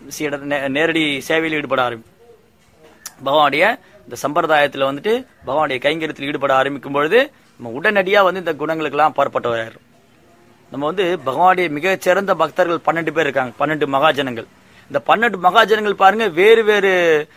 நேரடி சேவையில் ஈடுபட ஆரம்பிக்கும். பகவானுடைய இந்த சம்பிரதாயத்துல வந்துட்டு பகவானுடைய கைங்கரியத்தில் ஈடுபட ஆரம்பிக்கும் பொழுது நம்ம உடனடியா வந்து இந்த குணங்களுக்கெல்லாம் அப்பாற்பட்டவராயிரும். நம்ம வந்து பகவானுடைய மிகச்சிறந்த பக்தர்கள் பன்னெண்டு பேர் இருக்காங்க, பன்னெண்டு மகாஜனங்கள். இந்த பன்னெண்டு மகாஜனங்கள் பாருங்க வேறு வேறு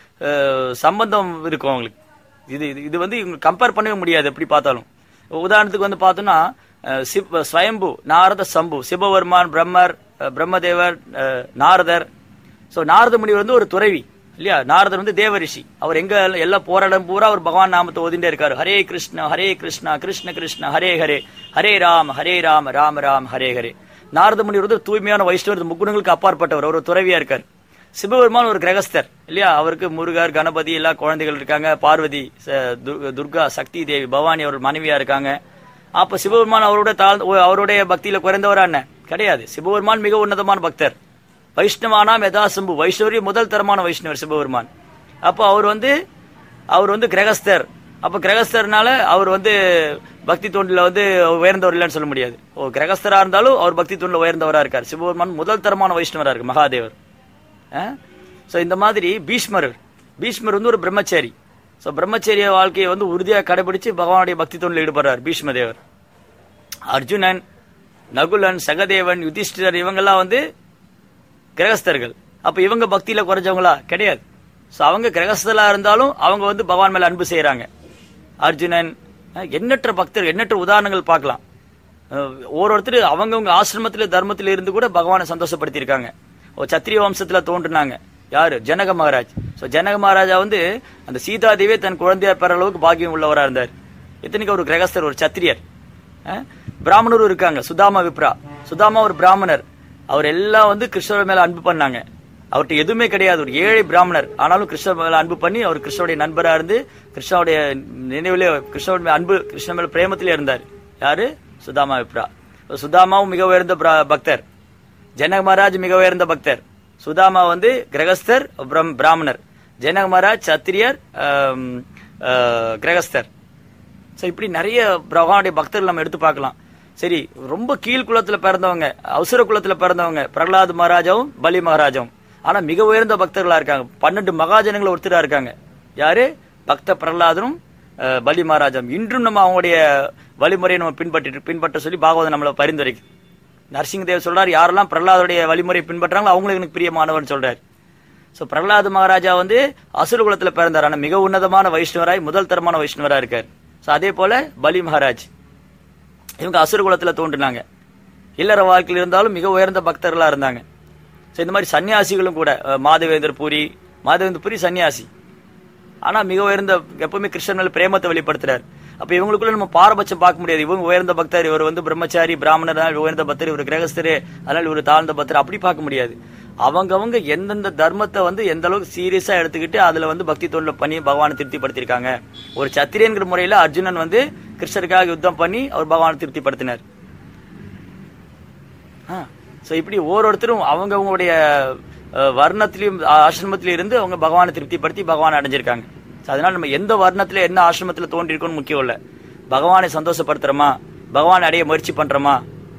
சம்பந்தம் இருக்கும் அவங்களுக்கு. இது இது வந்து கம்பேர் பண்ணவே முடியாது எப்படி பார்த்தாலும். உதாரணத்துக்கு வந்து பார்த்தோம்னா ஸ்வயம்பு, நாரத சம்பு, சிவவர்மான், பிரம்மர், பிரம்மதேவர், நாரதர். ஸோ நாரத முனிவர் வந்து ஒரு துறவி, இல்லையா? நாரதர் வந்து தேவ ரிஷி. அவர் எங்க எல்லா போராடம் பூரா அவர் பகவான் நாமத்தை ஓதிண்டே இருக்காரு. ஹரே கிருஷ்ணா ஹரே கிருஷ்ணா கிருஷ்ண கிருஷ்ணா ஹரே ஹரே ஹரே ராம ஹரே ராம ராம ராம ஹரே ஹரே. நாரத முனிவர் வந்து தூய்மையான வைஷ்ணவர், முக்குணங்களுக்கு அப்பாற்பட்டவர், ஒரு துறவியா இருக்கார். சிவபெருமான் ஒரு கிரகஸ்தர் இல்லையா? அவருக்கு முருகர், கணபதி, எல்லா குழந்தைகள் இருக்காங்க. பார்வதி, துர்கா, சக்தி தேவி, பவானி அவர் மனைவியா இருக்காங்க. அப்ப சிவபெருமான் அவரோட தாழ் அவருடைய பக்தியில குறைந்தவரா என்ன? கிடையாது. சிவபெருமான் மிக உன்னதமான பக்தர். வைஷ்ணவானாம் யதாசம்பு, வைஷ்ணவரி முதல் தரமான வைஷ்ணவர் சிவபெருமான். அப்போ அவர் வந்து அவர் வந்து கிரகஸ்தர். அப்ப கிரகஸ்தர்னால அவர் வந்து பக்தி தொண்டில வந்து உயர்ந்தவர் இல்லைன்னு சொல்ல முடியாது. ஓ, கிரகஸ்தரா இருந்தாலும் அவர் பக்தி தொண்டில உயர்ந்தவரா இருக்கார். சிவபெருமான் முதல் தரமான வைஷ்ணவரா இருக்கு, மகாதேவர். சோ இந்த மாதிரி பீஷ்மர் பீஷ்மர் வந்து ஒரு பிரம்மச்சாரி. சோ பிரம்மச்சரிய வாழ்க்கையை வந்து உறுதியா கடைபிடிச்சு பகவானுடைய பக்தி தொண்டில் ஈடுபடுறார் பீஷ்ம தேவர். அர்ஜுனன், நகுலன், சகதேவன், யுதிஷ்டிரர் இவங்கெல்லாம் வந்து கிரகஸ்தர்கள். அப்ப இவங்க பக்தியில குறைஞ்சவங்களா? கிடையாது. சோ அவங்க கிரகஸ்தலா இருந்தாலும் அவங்க வந்து பகவான் மேல அன்பு செய்யறாங்க. அர்ஜுனன், எண்ணற்ற பக்தர், எண்ணற்ற உதாரணங்கள் பார்க்கலாம். ஒவ்வொருத்தர் அவங்கவுங்க ஆசிரமத்தில தர்மத்தில இருந்து கூட பகவானை சந்தோஷப்படுத்தி இருக்காங்க. சத்திரிய வம்சத்துல தோன்றினாங்க. யாரு? ஜனக மகாராஜ். சோ ஜனக மகாராஜா வந்து அந்த சீதாதேவியை தன் குழந்தையா பெற அளவுக்கு பாக்கியம் உள்ளவரா இருந்தார். இத்தனைக்கு ஒரு கிரகஸ்தர், ஒரு சத்திரியர். பிராமணரும் இருக்காங்க, சுதாமா விப்ரா. சுதாமா ஒரு பிராமணர். அவர் எல்லாம் வந்து கிருஷ்ணர் மேல அன்பு பண்ணாங்க. அவர்கிட்ட எதுவுமே கிடையாது, ஒரு ஏழை பிராமணர். ஆனாலும் கிருஷ்ணர் மேல அன்பு பண்ணி அவர் கிருஷ்ணனுடைய நண்பரா இருந்து கிருஷ்ணனுடைய நினைவிலே கிருஷ்ணனுடைய அன்பு கிருஷ்ண மேல பிரேமத்திலே இருந்தார். யாரு? சுதாமா விப்ரா. சுதாமாவும் மிக உயர்ந்த பக்தர். ஜனக மகாராஜ் மிக உயர்ந்த பக்தர். சுதாமா வந்து கிரகஸ்தர், பிராமணர். ஜனக மகாராஜ் சத்திரியர், கிரகஸ்தர். இப்படி நிறைய பகவானுடைய பக்தர்கள் நம்ம எடுத்து பார்க்கலாம். சரி, ரொம்ப கீழ் குலத்துல பிறந்தவங்க, அசுர குலத்துல பிறந்தவங்க பிரகலாத் மகாராஜாவும் பலி மகாராஜாவும். ஆனா மிக உயர்ந்த பக்தர்களா இருக்காங்க. பன்னெண்டு மகாஜனங்களை ஒருத்தரா இருக்காங்க. யாரு? பக்த பிரகலாதனும் பலி மகாராஜாவும். இன்றும் நம்ம அவங்களுடைய வழிமுறையை நம்ம பின்பற்றி பின்பற்ற சொல்லி பாகவதம் நம்மள பரிந்துரைக்கு. நரசிங்கதேவ் சொல்றாரு, யாரெல்லாம் பிரகலாதுடைய வழிமுறையை பின்பற்றாங்களோ அவங்களுக்கு எனக்கு பிரியமானவர்னு சொல்றாரு. சோ பிரகலாத் மகாராஜா வந்து அசுர குலத்துல பிறந்தார். ஆனா மிக உன்னதமான வைஷ்ணவராய் முதல் தரமான வைஷ்ணவரா இருக்கார். சோ அதே போல பலி மகாராஜ், இவங்க அசுர குலத்துல தோன்றினாங்க. இல்லற வாழ்க்கையில் இருந்தாலும் மிக உயர்ந்த பக்தர்களா இருந்தாங்க. சோ இந்த மாதிரி சன்னியாசிகளும் கூட, மாதவேந்திர பூரி மாதவேந்திர பூரி சன்னியாசி. ஆனா மிக உயர்ந்த, எப்பவுமே கிருஷ்ணன் மேல பிரேமத்தை வெளிப்படுத்துறாரு. அப்ப இவங்களுக்குள்ள நம்ம பாரபட்சம் பார்க்க முடியாது. இவங்க உயர்ந்த பக்தர், இவர் வந்து பிரம்மச்சாரி பிராமணர், உயர்ந்த பக்தர், இவர் கிரகஸ்தரு, அதனால இவர் தாழ்ந்த பக்தர், அப்படி பார்க்க முடியாது. அவங்கவங்க எந்தெந்த தர்மத்தை வந்து எந்த அளவுக்கு சீரியஸா எடுத்துக்கிட்டு அதுல வந்து பக்தி தொழில பண்ணி பகவானை திருப்திப்படுத்திருக்காங்க. ஒரு சத்திரியன்கிற முறையில அர்ஜுனன் வந்து கிருஷ்ணருக்காக யுத்தம் பண்ணி அவர் பகவானை திருப்திப்படுத்தினார். இப்படி ஒவ்வொருத்தரும் அவங்கவுங்களுடைய வர்ணத்திலையும் ஆசிரமத்திலும் இருந்து அவங்க பகவானை திருப்திப்படுத்தி பகவானை அடைஞ்சிருக்காங்க. அதனால நம்ம எந்த வர்ணத்துல என்ன ஆசிரமத்துல தோன்றிருக்கோம்னு முக்கியம் இல்ல, பகவானை சந்தோஷப்படுத்துறோமா, பகவானை அடைய முயற்சி பண்றோமா,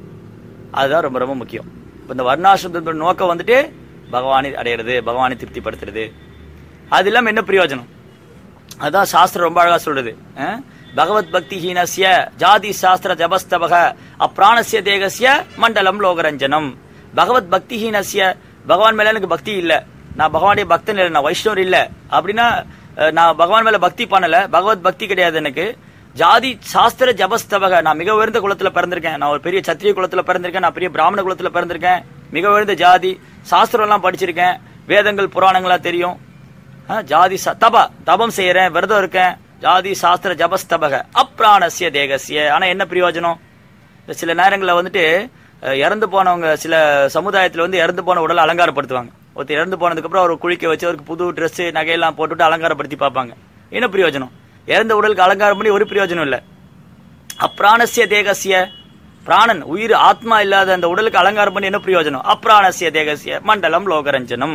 அதுதான் ரொம்ப ரொம்ப முக்கியம். இந்த வர்ணாசிரமத்தோட நோக்கம் வந்துட்டு பகவானை அடையிறது, பகவானை திருப்திப்படுத்துறது. அது இல்லாம என்ன பிரயோஜனம்? அதான் சாஸ்திரம் ரொம்ப அழகா சொல்றது. பகவத் பக்தி ஹீனஸ்ய ஜாதி சாஸ்திர ஜபஸ்தபக அப்ராணஸ்ய தேகஸ்ய மண்டலம் லோகரஞ்சனம். பகவத் பக்தி ஹீனஸ்ய, பகவான் மேல எனக்கு பக்தி இல்ல, நான் பகவானுடைய பக்தன் இல்லை, நான் வைஷ்ணவர் இல்ல அப்படின்னா நான் பகவான் மேல பக்தி பண்ணல, பகவத் பக்தி கிடையாது எனக்கு. ஜாதி சாஸ்திர ஜபஸ்தபக, நான் மிக உயர்ந்த குலத்துல பிறந்திருக்கேன், நான் ஒரு பெரிய சத்திரிய குலத்துல பிறந்திருக்கேன், நான் பெரிய பிராமண குலத்துல பிறந்திருக்கேன், மிக உயர்ந்த ஜாதி, சாஸ்திரம் எல்லாம் படிச்சிருக்கேன், வேதங்கள் புராணங்களா தெரியும், ஜாதி தபா தபம் செய்யறேன், விரதம் இருக்கேன், ஜாதி சாஸ்திர ஜபஸ்தபக அப்ராணஸ்ய தேகஸ்ய. ஆனா என்ன பிரயோஜனம்? சில நேரங்களில் வந்துட்டு இறந்து போனவங்க சில சமுதாயத்துல வந்து இறந்து போன உடலை அலங்காரப்படுத்துவாங்க. ஒருத்தர் இறந்து போனதுக்கு அப்புறம் அவர் குளிக்க வச்சு அவருக்கு புது ட்ரெஸ் நகையெல்லாம் போட்டுட்டு அலங்காரப்படுத்தி பார்ப்பாங்க. என்ன பிரயோஜனம்? இறந்த உடலுக்கு அலங்காரம் பண்ணி ஒரு பிரயோஜனம் இல்ல. அப்ராணஸ்ய தேகஸ்ய, பிராணன் உயிர் ஆத்மா இல்லாத அந்த உடலுக்கு அலங்காரம் பண்ணி என்ன பிரயோஜனம்? அப்ராணஸ்ய தேகஸ்ய மண்டலம் லோகரஞ்சனம்.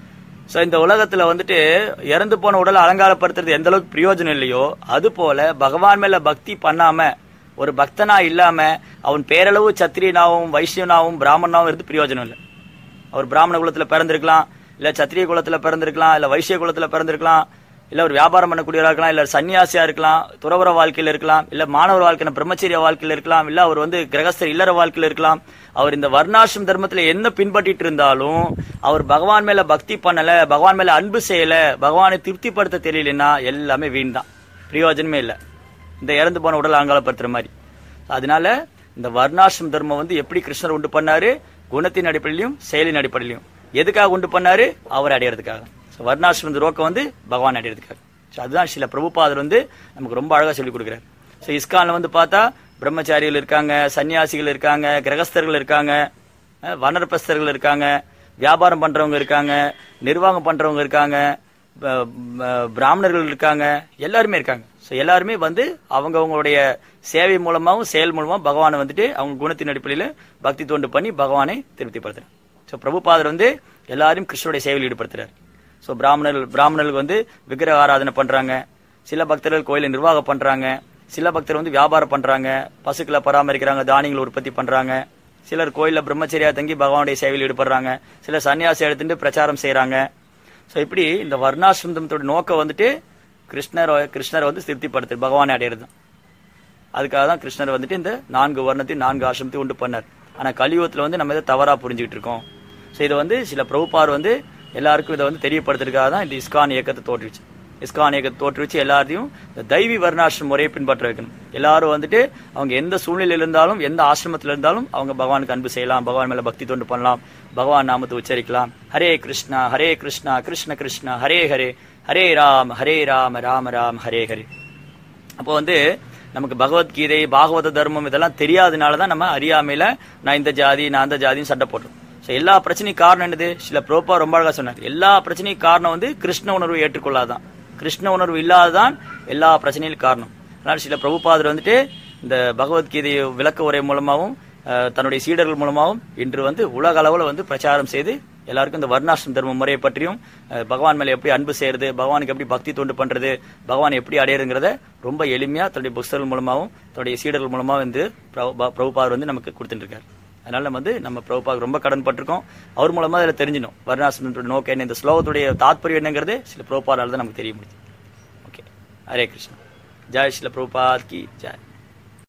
சோ இந்த உலகத்துல வந்துட்டு இறந்து போன உடலை அலங்காரப்படுத்துறது எந்த அளவுக்கு பிரயோஜனம் இல்லையோ, அது போல பகவான் மேல பக்தி பண்ணாம ஒரு பக்தனா இல்லாம அவன் பேரளவு சத்திரியனாவும் வைஷ்ணவனாவும் பிராமணனாவும் இருந்து பிரயோஜனம் இல்லை. அவர் பிராமண குலத்துல பிறந்திருக்கலாம், இல்ல சத்திரிய குலத்துல பிறந்திருக்கலாம், இல்ல வைஷ்ய குலத்துல பிறந்திருக்கலாம், இல்ல ஒரு வியாபாரம் பண்ணக்கூடியவரா இருக்கலாம், இல்ல சன்னியாசியா இருக்கலாம், துறவர வாழ்க்கையில இருக்கலாம், இல்ல மாணவர் வாழ்க்கை பிரம்மச்சரிய வாழ்க்கையில இருக்கலாம், இல்ல அவர் வந்து கிரகஸ்தர் இல்லற வாழ்க்கையில இருக்கலாம். அவர் இந்த வர்ணாசிரம் தர்மத்துல என்ன பின்பற்றிட்டு இருந்தாலும் அவர் பகவான் மேல பக்தி பண்ணல, பகவான் மேல அன்பு செய்யல, பகவானை திருப்திப்படுத்த தெரியலன்னா எல்லாமே வீண் தான், பிரயோஜனமே இல்லை. இந்த இறந்து போன உடல் அலங்காரப்படுத்துற மாதிரி. அதனால இந்த வர்ணாசிரம் தர்மம் வந்து எப்படி கிருஷ்ணர் உண்டு பண்ணாரு? குணத்தின் அடிப்படையிலும் செயலின் அடிப்படையிலும். எதுக்காக உண்டு பண்ணாரு? அவர் அடையறதுக்காக. வர்ணாசிரம நோக்கம் வந்து பகவான் அடையிறதுக்காக. ஸோ அதுதான் சில பிரபுபாதர் வந்து நமக்கு ரொம்ப அழகா சொல்லிக் கொடுக்குறாரு. ஸோ இஸ்கான்ல வந்து பார்த்தா பிரம்மச்சாரிகள் இருக்காங்க, சன்னியாசிகள் இருக்காங்க, கிரகஸ்தர்கள் இருக்காங்க, வனரபஸ்தர்கள் இருக்காங்க, வியாபாரம் பண்றவங்க இருக்காங்க, நிர்வாகம் பண்றவங்க இருக்காங்க, பிராமணர்கள் இருக்காங்க, எல்லாருமே இருக்காங்க. ஸோ எல்லாருமே வந்து அவங்க அவங்களுடைய சேவை மூலமாகவும் செயல் மூலமாகவும் பகவானை வந்துட்டு அவங்க குணத்தின் அடிப்படையில் பக்தி தோண்டு பண்ணி பகவானை திருப்திப்படுத்துறாரு. ஸோ பிரபுபாதர் வந்து எல்லாரையும் கிருஷ்ணனுடைய சேவையில் ஈடுபடுத்துறாரு. ஸோ பிராமணர்கள் பிராமணர்கள் வந்து விக்கிரக ஆராதனை பண்றாங்க, சில பக்தர்கள் கோயிலை நிர்வாகம் பண்றாங்க, சில பக்தர் வந்து வியாபாரம் பண்றாங்க, பசுக்களை பராமரிக்கிறாங்க, தானியங்களை உற்பத்தி பண்றாங்க, சிலர் கோயில பிரம்மச்சரியா தங்கி பகவானுடைய சேவையில் ஈடுபடுறாங்க, சிலர் சன்னியாசி எடுத்துட்டு பிரச்சாரம் செய்யறாங்க. ஸோ இப்படி இந்த வர்ணாசிரமத்தோட நோக்கம் வந்துட்டு கிருஷ்ணர் கிருஷ்ணரை வந்து திருப்திப்படுத்து பகவானை அடையிறது. அதுக்காக தான் கிருஷ்ணர் வந்துட்டு இந்த நான்கு வர்ணத்தையும் நான்கு ஆசிரமத்தையும் உண்டு பண்ணார். ஆனா கலியுகத்துல வந்து நம்ம இதை தவறா புரிஞ்சுக்கிட்டு இருக்கோம். ஸோ இதை வந்து சில பிரபுபார் வந்து எல்லாருக்கும் இதை வந்து தெரியப்படுத்துறதுக்காக தான் இந்த இஸ்கான் இயக்கத்தை தோற்றுச்சு. இஸ்கான் இயக்கத்தை தோற்றுவிச்சு எல்லாத்தையும் இந்த தெய்வீ வர்ணாசிரம முறையை பின்பற்ற வைக்கணும். எல்லாரும் வந்துட்டு அவங்க எந்த சூழ்நிலையில் இருந்தாலும் எந்த ஆசிரமத்தில் இருந்தாலும் அவங்க பகவானுக்கு அன்பு செய்யலாம், பகவான் மேல பக்தி தொண்டு பண்ணலாம், பகவான் நாமத்தை உச்சரிக்கலாம். ஹரே கிருஷ்ணா ஹரே கிருஷ்ணா கிருஷ்ண கிருஷ்ணா ஹரே ஹரே ஹரே ராம் ஹரே ராம ராம ராம் ஹரே ஹரே. அப்போ வந்து நமக்கு பகவத்கீதை பாகவத தர்மம் இதெல்லாம் தெரியாதனாலதான் நம்ம அறியாமையில நான் இந்த ஜாதி நான் அந்த ஜாதியும் சண்டை போட்டோம். எல்லா பிரச்சனையும் காரணம் என்னது? சில பிரபுபா ரொம்ப அழகா சொன்னார். எல்லா பிரச்சனையும் காரணம் வந்து கிருஷ்ண உணர்வு ஏற்றுக்கொள்ளாதான், கிருஷ்ண உணர்வு இல்லாததான் எல்லா பிரச்சனையும் காரணம். அதனால சில பிரபுபாதர் வந்துட்டு இந்த பகவத்கீதை விளக்க உரை மூலமாகவும் தன்னுடைய சீடர்கள் மூலமாகவும் இன்று வந்து உலக அளவுல வந்து பிரச்சாரம் செய்து எல்லாருக்கும் இந்த வர்ணாசிரம தர்ம முறையை பற்றியும் பகவான் மேல எப்படி அன்பு செய்யறது, பகவானுக்கு எப்படி பக்தி தொண்டு பண்றது, பகவான் எப்படி அடையிறதுங்கிறத ரொம்ப எளிமையா தன்னுடைய புஸ்தகங்கள் மூலமாகவும் தன்னுடைய சீடர்கள் மூலமாகவும் வந்து பிரபுபாதர் வந்து நமக்கு கொடுத்துட்டு இருக்காரு. அதனால நம்ம வந்து நம்ம பிரபுபாவுக்கு ரொம்ப கடன் பட்டிருக்கோம். அவர் மூலமா அதில் தெரிஞ்சிடும் வர்ணாசிரமத்தோட நோக்கம் என்ன, இந்த ஸ்லோகத்துடைய தாத்பரியம் என்னங்கிறது சில பிரபுபாதால தான் நமக்கு தெரிய முடியும். ஓகே, ஹரே கிருஷ்ணா. ஜெய் ஸ்ரீல பிரபுபாத் கி ஜெய்.